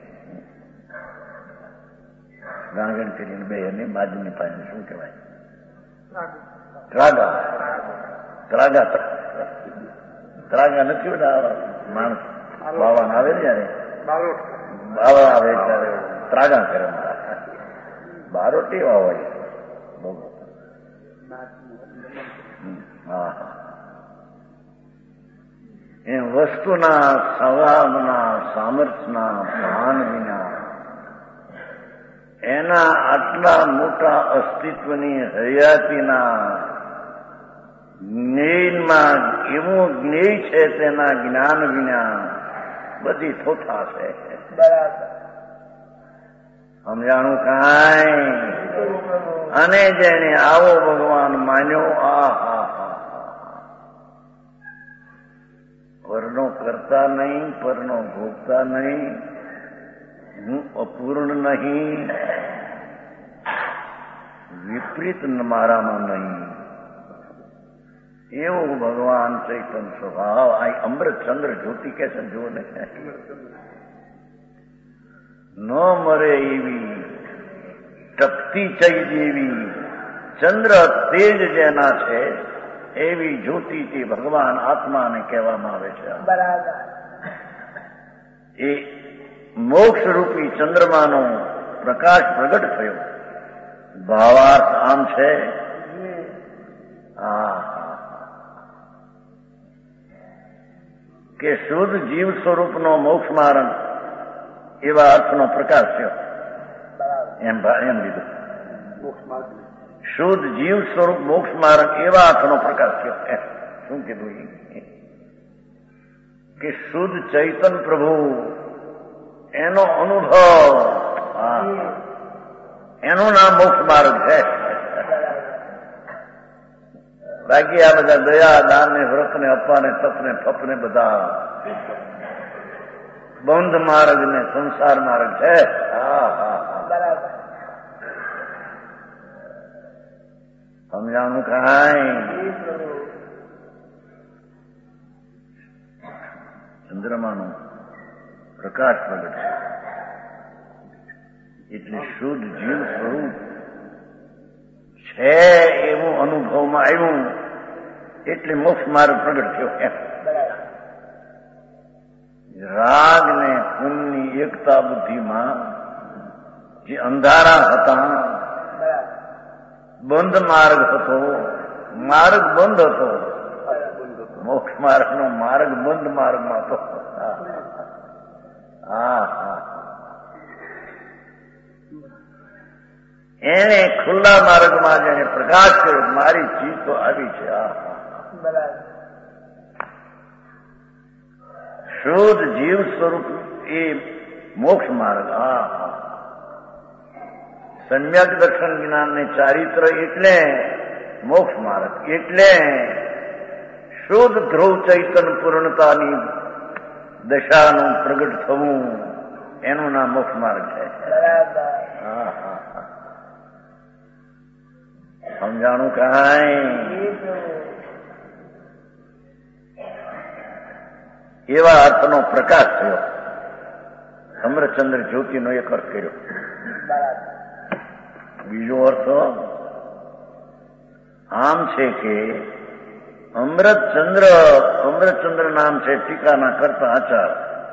લાંગણ કરીને બે એની બાજુની પાસે શું કહેવાય? ત્રાગા. ત્રાગા ત્રાગા નથી હોતા માણસ બાવા આવે ને જયારે બાવા આવે ત્યારે ત્રાગા કરે. બારોટી હોય હા એ વસ્તુના સ્વભાવના સામર્થ્યના ભાન વિના એના આટલા મોટા અસ્તિત્વની હયાતીના જ્ઞેયમાં એવું જ્ઞેય છે તેના જ્ઞાન વિના બધી થોથા છે. સમજાણું કાંઈ? અને જેને આવો ભગવાન માન્યો, આ હા હા પરનો કરતા નહીં, પરનો ભોગતા નહીં, હું અપૂર્ણ નહીં, વિપરીત મારામાં નહીં, એવું ભગવાન ચૈતન સ્વભાવ. આ અમૃત ચંદ્ર જ્યોતિ કે છે જુઓ ને, ન મરે એવી ટકતી ચઈ જેવી ચંદ્ર તેજ જેના છે એવી જ્યોતિથી ભગવાન આત્માને કહેવામાં આવે છે. એ મોક્ષ રૂપી ચંદ્રમાનો પ્રકાશ પ્રગટ થયો. ભાવાર્થ આમ છે કે શુદ્ધ જીવ સ્વરૂપનો મોક્ષ માર્ગ એવા અર્થનો પ્રકાશ થયો. એમ લીધું શુદ્ધ જીવ સ્વરૂપ મોક્ષ માર્ગ એવા અર્થનો પ્રકાશ થયો. શું કીધું? કે શુદ્ધ ચૈતન પ્રભુ એનો અનુભવ, એનું નામ મોક્ષ માર્ગ છે. બાકી આ બધા દયા દાન ને વ્રત ને અપ્પા ને તપ ને ફપ ને બધા બંધ માર્ગ ને સંસાર માર્ગ છે. સમજાણું કાંઈ ચંદ્રમાનો પ્રકાશ પ્રગટ છે એટલે શુદ્ધ જીવ સ્વરૂપ છે એવું અનુભવમાં આવ્યું એટલે મોક્ષ માર્ગ પ્રગટ થયો. રાગ ને પુણ્યની એકતા બુદ્ધિમાં જે અંધારા હતા, બંધ માર્ગ હતો, માર્ગ બંધ હતો, મોક્ષ માર્ગનો માર્ગ બંધ માર્ગમાં હતો. એને ખુલ્લા માર્ગમાં જેને પ્રકાશ કર્યો, મારી ચીજ તો આવી છે. શુદ્ધ જીવ સ્વરૂપ એ મોક્ષ માર્ગ. સમ્યક દર્શન જ્ઞાનને ચારિત્ર એટલે મોક્ષ માર્ગ, એટલે શુદ્ધ ધ્રુવ ચૈતન પૂર્ણતાની દશાનું પ્રગટ થવું, એનું નામ મોક્ષ માર્ગ છે. સમજાણું કાંઈ? એવા અર્થનો પ્રકાશ થયો. અમૃતચંદ્ર જ્યોતિનો એક અર્થ કર્યો. બીજો અર્થ આમ છે કે અમૃતચંદ્ર નામ છે ટીકાના કરતા આચાર,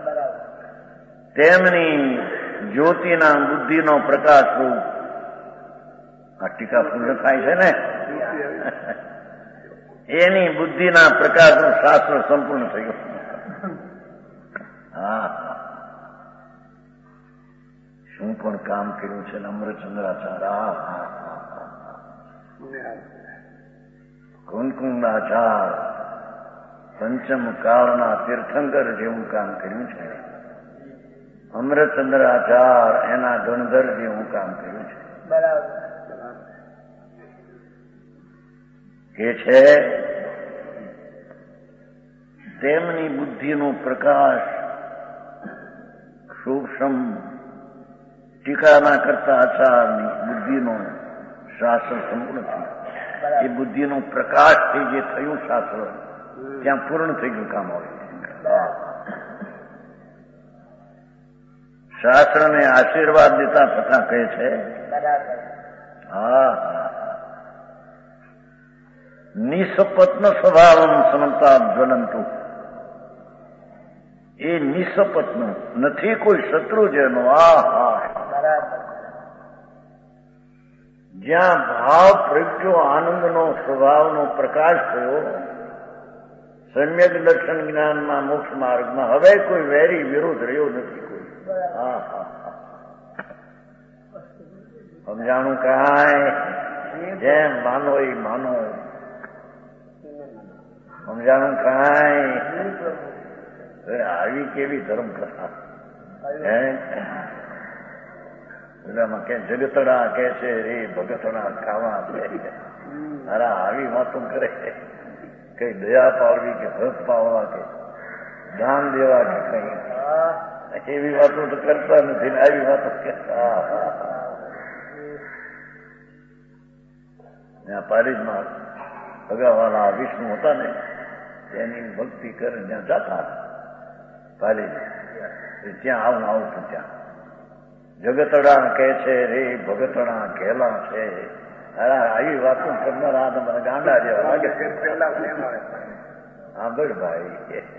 તેમની જ્યોતિના બુદ્ધિનો પ્રકાશ રૂપ. આ ટીકા પૂર્ણ થાય છે ને, એની બુદ્ધિના પ્રકાશનું શાસ્ત્ર સંપૂર્ણ થયું. શું પણ કામ કર્યું છે અમૃતચંદ્રાચાર. કુંકુંદાચાર પંચમ કાળના તીર્થંકર જેવું કામ કર્યું છે. અમૃતચંદ્રાચાર એના ગણધર જેવું કામ કર્યું છે. કે છે તેમની બુદ્ધિનો પ્રકાશ સૂક્ષ્મ ટીકાના કરતા આચારની બુદ્ધિનો શાસ્ત્ર સંપૂર્ણ થયું. એ બુદ્ધિનો પ્રકાશથી જે થયું શાસ્ત્ર, ત્યાં પૂર્ણ થઈ ગયું કામ. આવે શાસ્ત્રને આશીર્વાદ દેતા થતા કહે છે, નિસપત્ન સ્વભાવમ સમતા જ્વલંતુ. એ નિસપત્ન નથી કોઈ શત્રુ જેનો. જ્યાં ભાવ પ્રગટ્યો, આનંદનો સ્વભાવનો પ્રકાશ થયો, સમ્યક દર્શન જ્ઞાનમાં મોક્ષ માર્ગમાં હવે કોઈ વેરી વિરોધ રહ્યો નથી. કોઈ સમજાણું કાંઈ? જેમ માનો એ માનો. સમજાણું કાંઈ? આવી કેવી ધર્મ કથા એમાં કે જગતડા કે છે રે ભગતડા ખાવા છે. અરે આવી વાતો કરે, કઈ દયા પાડવી કે ભક્ત પાડવા કે દાન દેવા કે કઈ એવી વાતો તો કરતા નથી ને આવી વાતો કરતા. પારિજમાં ભગાવાળા વિષ્ણુ હતા ને, તેની ભક્તિ કરે ત્યાં જતા પારિજ, ત્યાં આવું ત્યાં જગતડા કે છે રે ભગતડા ઘેલા છે. આવી વાતો કરનારા તમારા ગાંડા જેવા લાગે. હા બસ ભાઈ,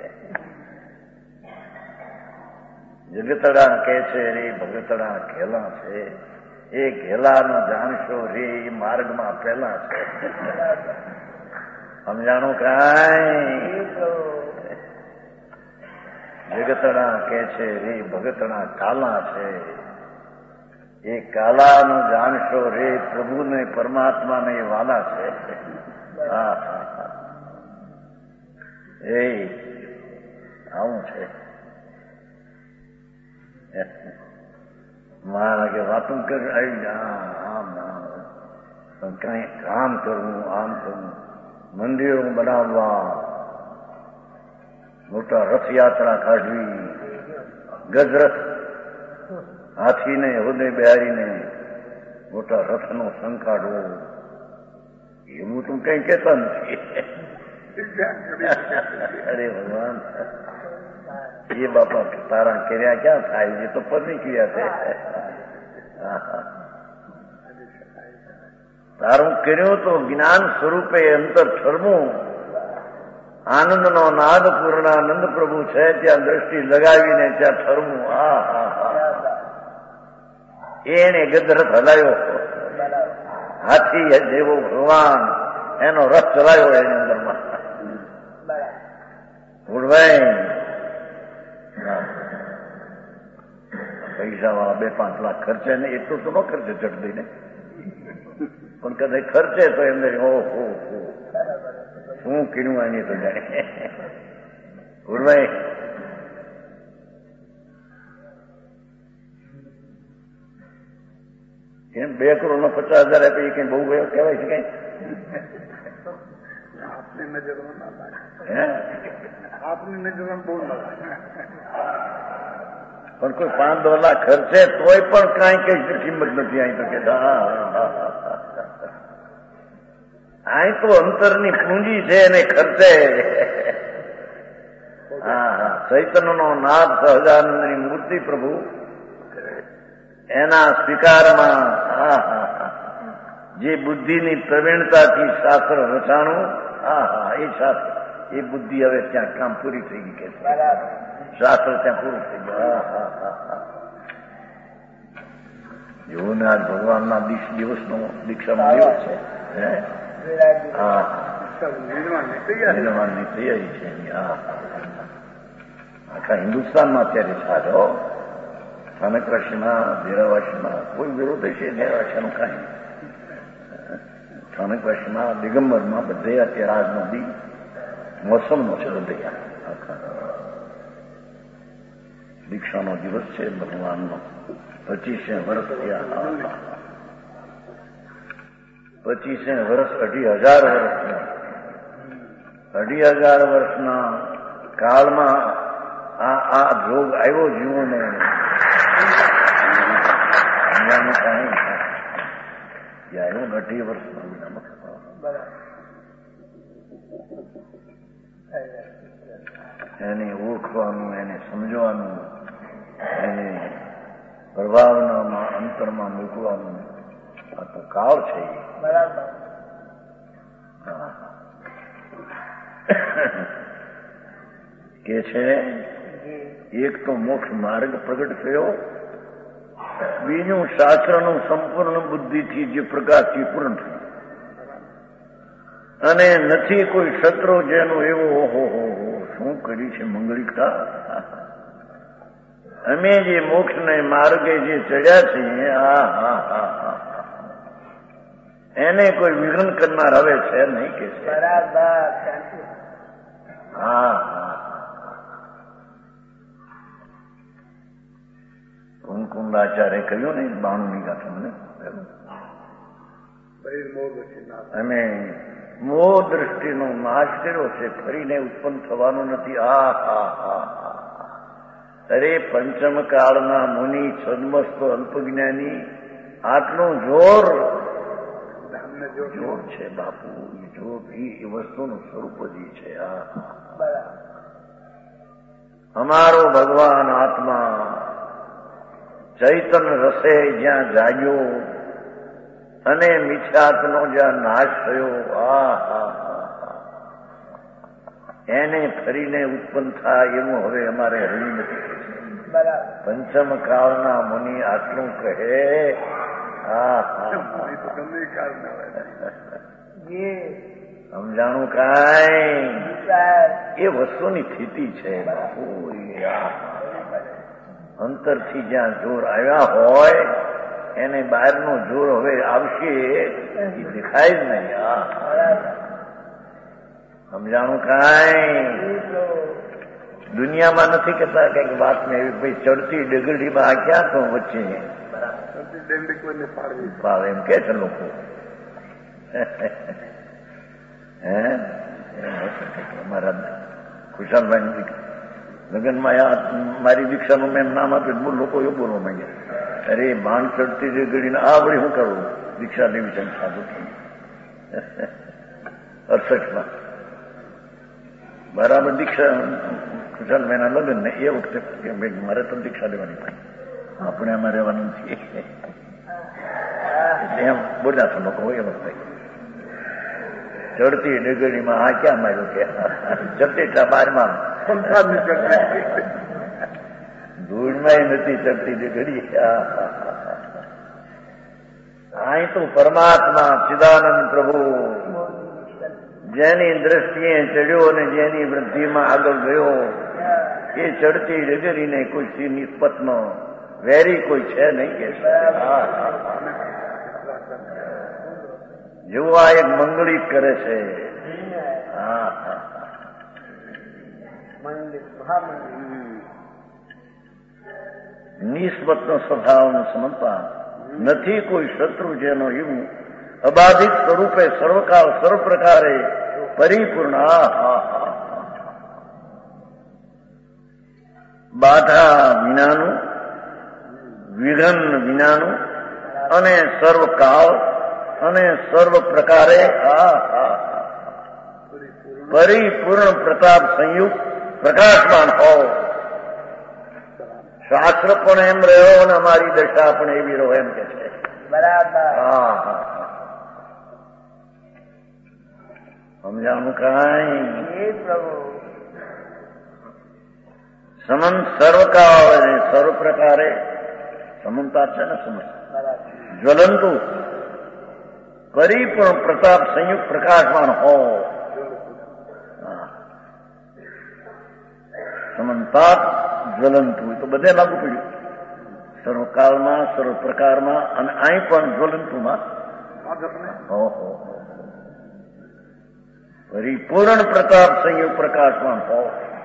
જગતડા કે છે રે ભગતડા ઘેલા છે. એ ઘેલાનો જાણશો રે એ માર્ગમાં પહેલા છે. સમજાણું કાંઈ? જગતડા કે છે રે ભગતડા કાલા છે. એ કાલાનું જાણશો રે પ્રભુને પરમાત્માને એ વાલા છે. એ આવું છે. મારા કે વાતું કર આવી આમ કઈ કામ કરવું, આમ કરવું. મંદિરો બનાવવા, મોટા રથયાત્રા કાઢવી, ગજરાથ હાથીને હોદે બિહારીને મોટા રથનો સંકાઢવો, એવું તું કઈ કહેતા નથી. અરે ભગવાન, એ બાપા તારા કર્યા ક્યાં થાય? એ તો પરની ક્રિયા છે. તારું કર્યું તો જ્ઞાન સ્વરૂપે અંતર ઠરવું, આનંદનો નાદ પૂર્ણાનંદ પ્રભુ છે ત્યાં દ્રષ્ટિ લગાવીને ત્યાં ઠરવું. એને ગદરથ હલાયો, હાથી જેવો ભગવાન એનો રથ ચલાયો એની અંદરમાં. ઉડવાઈ પૈસા વાળા 2-5 લાખ ખર્ચે ને એટલું તો ન ખર્ચે ચટ દઈને, પણ કદાચ ખર્ચે તો એમને ઓહો શું કીધું એની તો જાણે. ઉડવાઈ કેમ 2 કરોડ 50,000 આપી કઈ બહુ ગયો કહેવાય છે કઈ?
આપની નજરમાં ના લાગે,
હે
આપની નજરમાં બહુ ના લાગે.
પણ કોઈ 5-10 લાખ ખર્ચે તોય પણ કાંઈ કઈ કિંમત નથી. અહીં તો કે અહીં તો અંતરની પૂંજી છે એને ખર્ચે. ચૈતન્યનો નાદ સહજાનંદની મૂર્તિ પ્રભુ એના સ્વીકારમાં જે બુદ્ધિની પ્રવીણતાથી શાસ્ત્ર રચાણું, એ શાસ્ત્ર એ બુદ્ધિ હવે ત્યાં કામ પૂરી થઈ ગઈ કે શાસ્ત્ર ત્યાં પૂરું થઈ ગયું. જેવું ને આજ ભગવાનના દિવસનો દીક્ષાનો દિવસ છે. નિર્માણની તૈયારી છે. આખા હિન્દુસ્તાનમાં અત્યારે સાજો સ્થાનક રાશિમાં, ધેરાવાશીમાં કોઈ વિરોધ છે ધેરાવાશીનું કાંઈ. સ્થાનક રાશિમાં, દિગંબરમાં બધે અત્યારે આજનો દી મોસમનો છે. બધે દીક્ષાનો દિવસ છે ભગવાનનો. 25 વર્ષ થયા. 25 વર્ષ 2,500 વર્ષના 2,500 વર્ષના કાળમાં આ રોગ આવ્યો જીવોને. કાંઈ આવ્યો 2 વર્ષમાં. એને ઓળખવાનું, એને સમજવાનું, એને પ્રભાવના અંતરમાં મૂકવાનું આ તો કાળ છે. કે છે એક તો મોક્ષ માર્ગ પ્રગટ થયો, બીજું શાસ્ત્રનું સંપૂર્ણ બુદ્ધિથી જે પ્રકાશથી પૂર્ણ થયું, અને નથી કોઈ ક્ષત્રો જેનું એવો ઓહો શું કરી છે મંગળિકતા. અમે જે મોક્ષને માર્ગે જે ચડ્યા છીએ એને કોઈ વિઘ્ન કરનાર હવે છે નહીં કે છે. કુંકુંદાચાર્ય કહ્યું ને 92ની ગાથાને, અમે મોહ દ્રષ્ટિનો નાશ કર્યો છે, ફરીને ઉત્પન્ન થવાનું નથી. અરે પંચમ કાળના મુનિ સદમસ્ત અલ્પજ્ઞાની આટલું જોર છે બાપુ. જોર એ વસ્તુનું સ્વરૂપ જ છે. અમારો ભગવાન આત્મા ચૈતન્ય રસે જ્યાં જાગ્યો અને મિથ્યાત્વનો જ્યાં નાશ થયો, એને ફરીને ઉત્પન્ન થાય એવું હવે અમારે હરી નથી. પંચમ કાળના મુનિ આટલું કહે. સમજાણું કાંઈ એ વસ્તુની સ્થિતિ છે બાપુ. અંતરથી જ્યાં જોર આવ્યા હોય એને બહારનો જોર હવે આવશે એ દેખાય જ નહીં. સમજાણું કાંઈ દુનિયામાં નથી કહેતા કઈક વાત ને એવી ભાઈ ચડતી ડગડીમાં આ ક્યાં તો વચ્ચે પાડે એમ કે છે લોકો. હે અમારા ખુશાલભાઈ લગ્નમાં મારી દીક્ષાનું મેં નામ આપ્યું, લોકો એવું બોલવા માંગ્યા, અરે બાણ ચડતી જે ઘડીને આ વળી શું કરવું, દીક્ષા લેવી છે સાધુ 68માં બરાબર દીક્ષા ખુશાલભાઈના લગ્ન ને એ વખતે મારે તો દીક્ષા લેવાની ભાઈ, આપણે આમાં રહેવાનું નથી એટલે એમ બોલ્યા છો લોકો હોય વખતે ચડતી ડગડીમાં આ ક્યાં માર્યો કે ચડતી 12માં ધૂળમાં નથી ચડતી ડગડી. અહીં તો પરમાત્મા ચિદાનંદ પ્રભુ જેની દ્રષ્ટિએ ચડ્યો અને જેની વૃદ્ધિમાં આગળ ગયો એ ચડતી ડગરીને કોઈ નિસ્બતનો વેરી કોઈ છે નહીં કે જેવું આ એક મંગળિત કરે છે. નિસ્બતનો સ્વભાવનો સમજતા નથી કોઈ શત્રુ જેનો એવું અબાધિત સ્વરૂપે સર્વકાળ સર્વ પ્રકારે પરિપૂર્ણ બાધા વિનાનું વિઘન વિનાનું અને સર્વકાળ અને સર્વ પ્રકારે પરિપૂર્ણ પ્રતાપ સંયુક્ત પ્રકાશમાન હો. શાસ્ત્ર પણ એમ રહ્યો અને અમારી દશા પણ એવી રહો એમ કે છે. બરાબર સમજાણું કાંઈ સમન સર્વકાળ અને સર્વ પ્રકારે સમનતા છે ને સમજ જ્વલંતુ પરિપૂર્ણ પ્રતાપ સંયુક્ત પ્રકાશમાન હો. સમનતા જ્વલંતુ તો બધે લાગુ પડ્યું, સર્વકાળમાં સર્વ પ્રકારમાં અને અહીં પણ જ્વલંતુમાં પરિપૂર્ણ પ્રતાપ સંયુક્ત પ્રકાશમાં હો.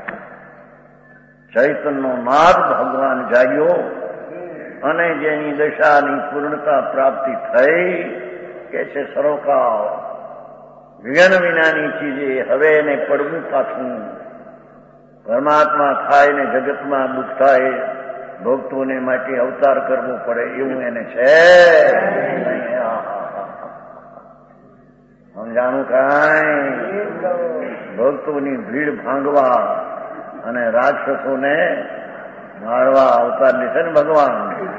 ચૈતન્યનો નાદ ભગવાન જાગ્યો અને જેની દશાની પૂર્ણતા પ્રાપ્તિ થઈ કે છે સર્વકાળ વિઘ્ન વિનાની ચીજે હવે એને પડવું પાછું. પરમાત્મા થાય ને જગતમાં દુઃખ થાય, ભક્તોને માટે અવતાર કરવો પડે એવું એને છે. સમજાણું કાંઈ ભક્તોની ભીડ ભાંગવા અને રાક્ષસોને મારવા અવતાર લેશે ને ભગવાન.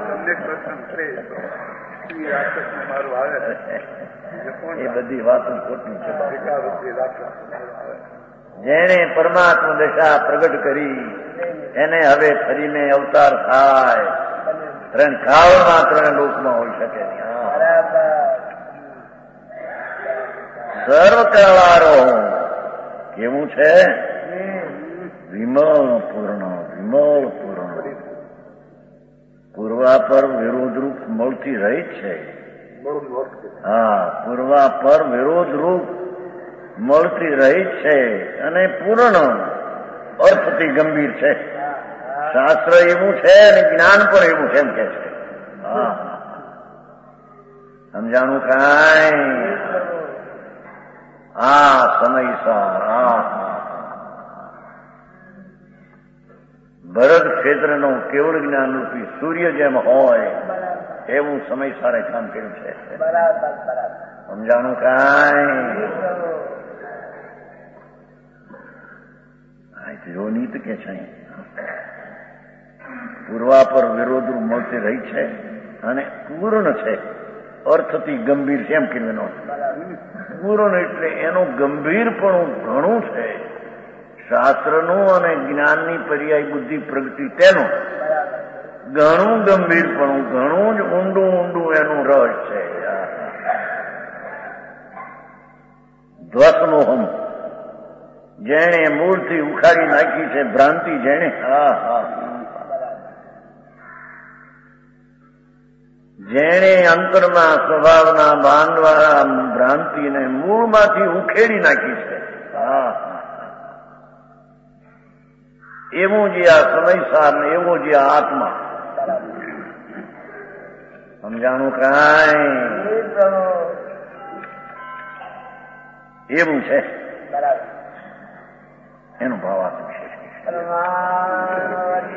એ બધી વાતો ખોટી છે. જેને પરમાત્મા દશા પ્રગટ કરી એને હવે ફરીને અવતાર થાય. 3 કાળમાં 3 લોકમાં હોઈ શકે નહીં. સર્વકાળારો કેવું છે? વિમળ પૂર્ણ વિમળ પૂર્ણ. પૂર્વા પર વિરોધરૂપ મળતી રહી છે. પૂર્વા પર વિરોધરૂપ મળતી રહી છે અને પૂર્ણ અર્થથી ગંભીર છે. શાસ્ત્ર એવું છે અને જ્ઞાન પણ એવું છે એમ કે છે. સમજાણું કાંઈ? સમયસાર ભરત ક્ષેત્રનો કેવળ જ્ઞાન રૂપી સૂર્ય જેમ હોય એવું સમયસારે કામ કર્યું છે. સમજાણું કાંઈ? જો નીત કે છે પૂર્વા પર વિરોધરૂપ મળતી રહી છે અને પૂર્ણ છે અર્થથી ગંભીર છે એમ કીધું. પૂર્ણ એટલે એનું ગંભીરપણું ઘણું છે. શાસ્ત્રનું અને જ્ઞાનની પર્યાય બુદ્ધિ પ્રગતિ તેનું ઘણું ગંભીરપણું, ઘણું જ ઊંડું ઊંડું એનું રસ છે. ધ્વસમોહમ જેણે મૂળથી ઉખાડી નાખી છે ભ્રાંતિ, જેણે જેણે અંતરમાં સ્વભાવના બાંધવાળા ભ્રાંતિને મૂળમાંથી ઉખેડી નાખી છે. એવું જે આ સમયસાર ને એવો જે આ આત્મા. સમજાણું કાંઈ? એવું છે
બરાબર.
એનો ભાવ આ વિશેષ
પરમાત્મા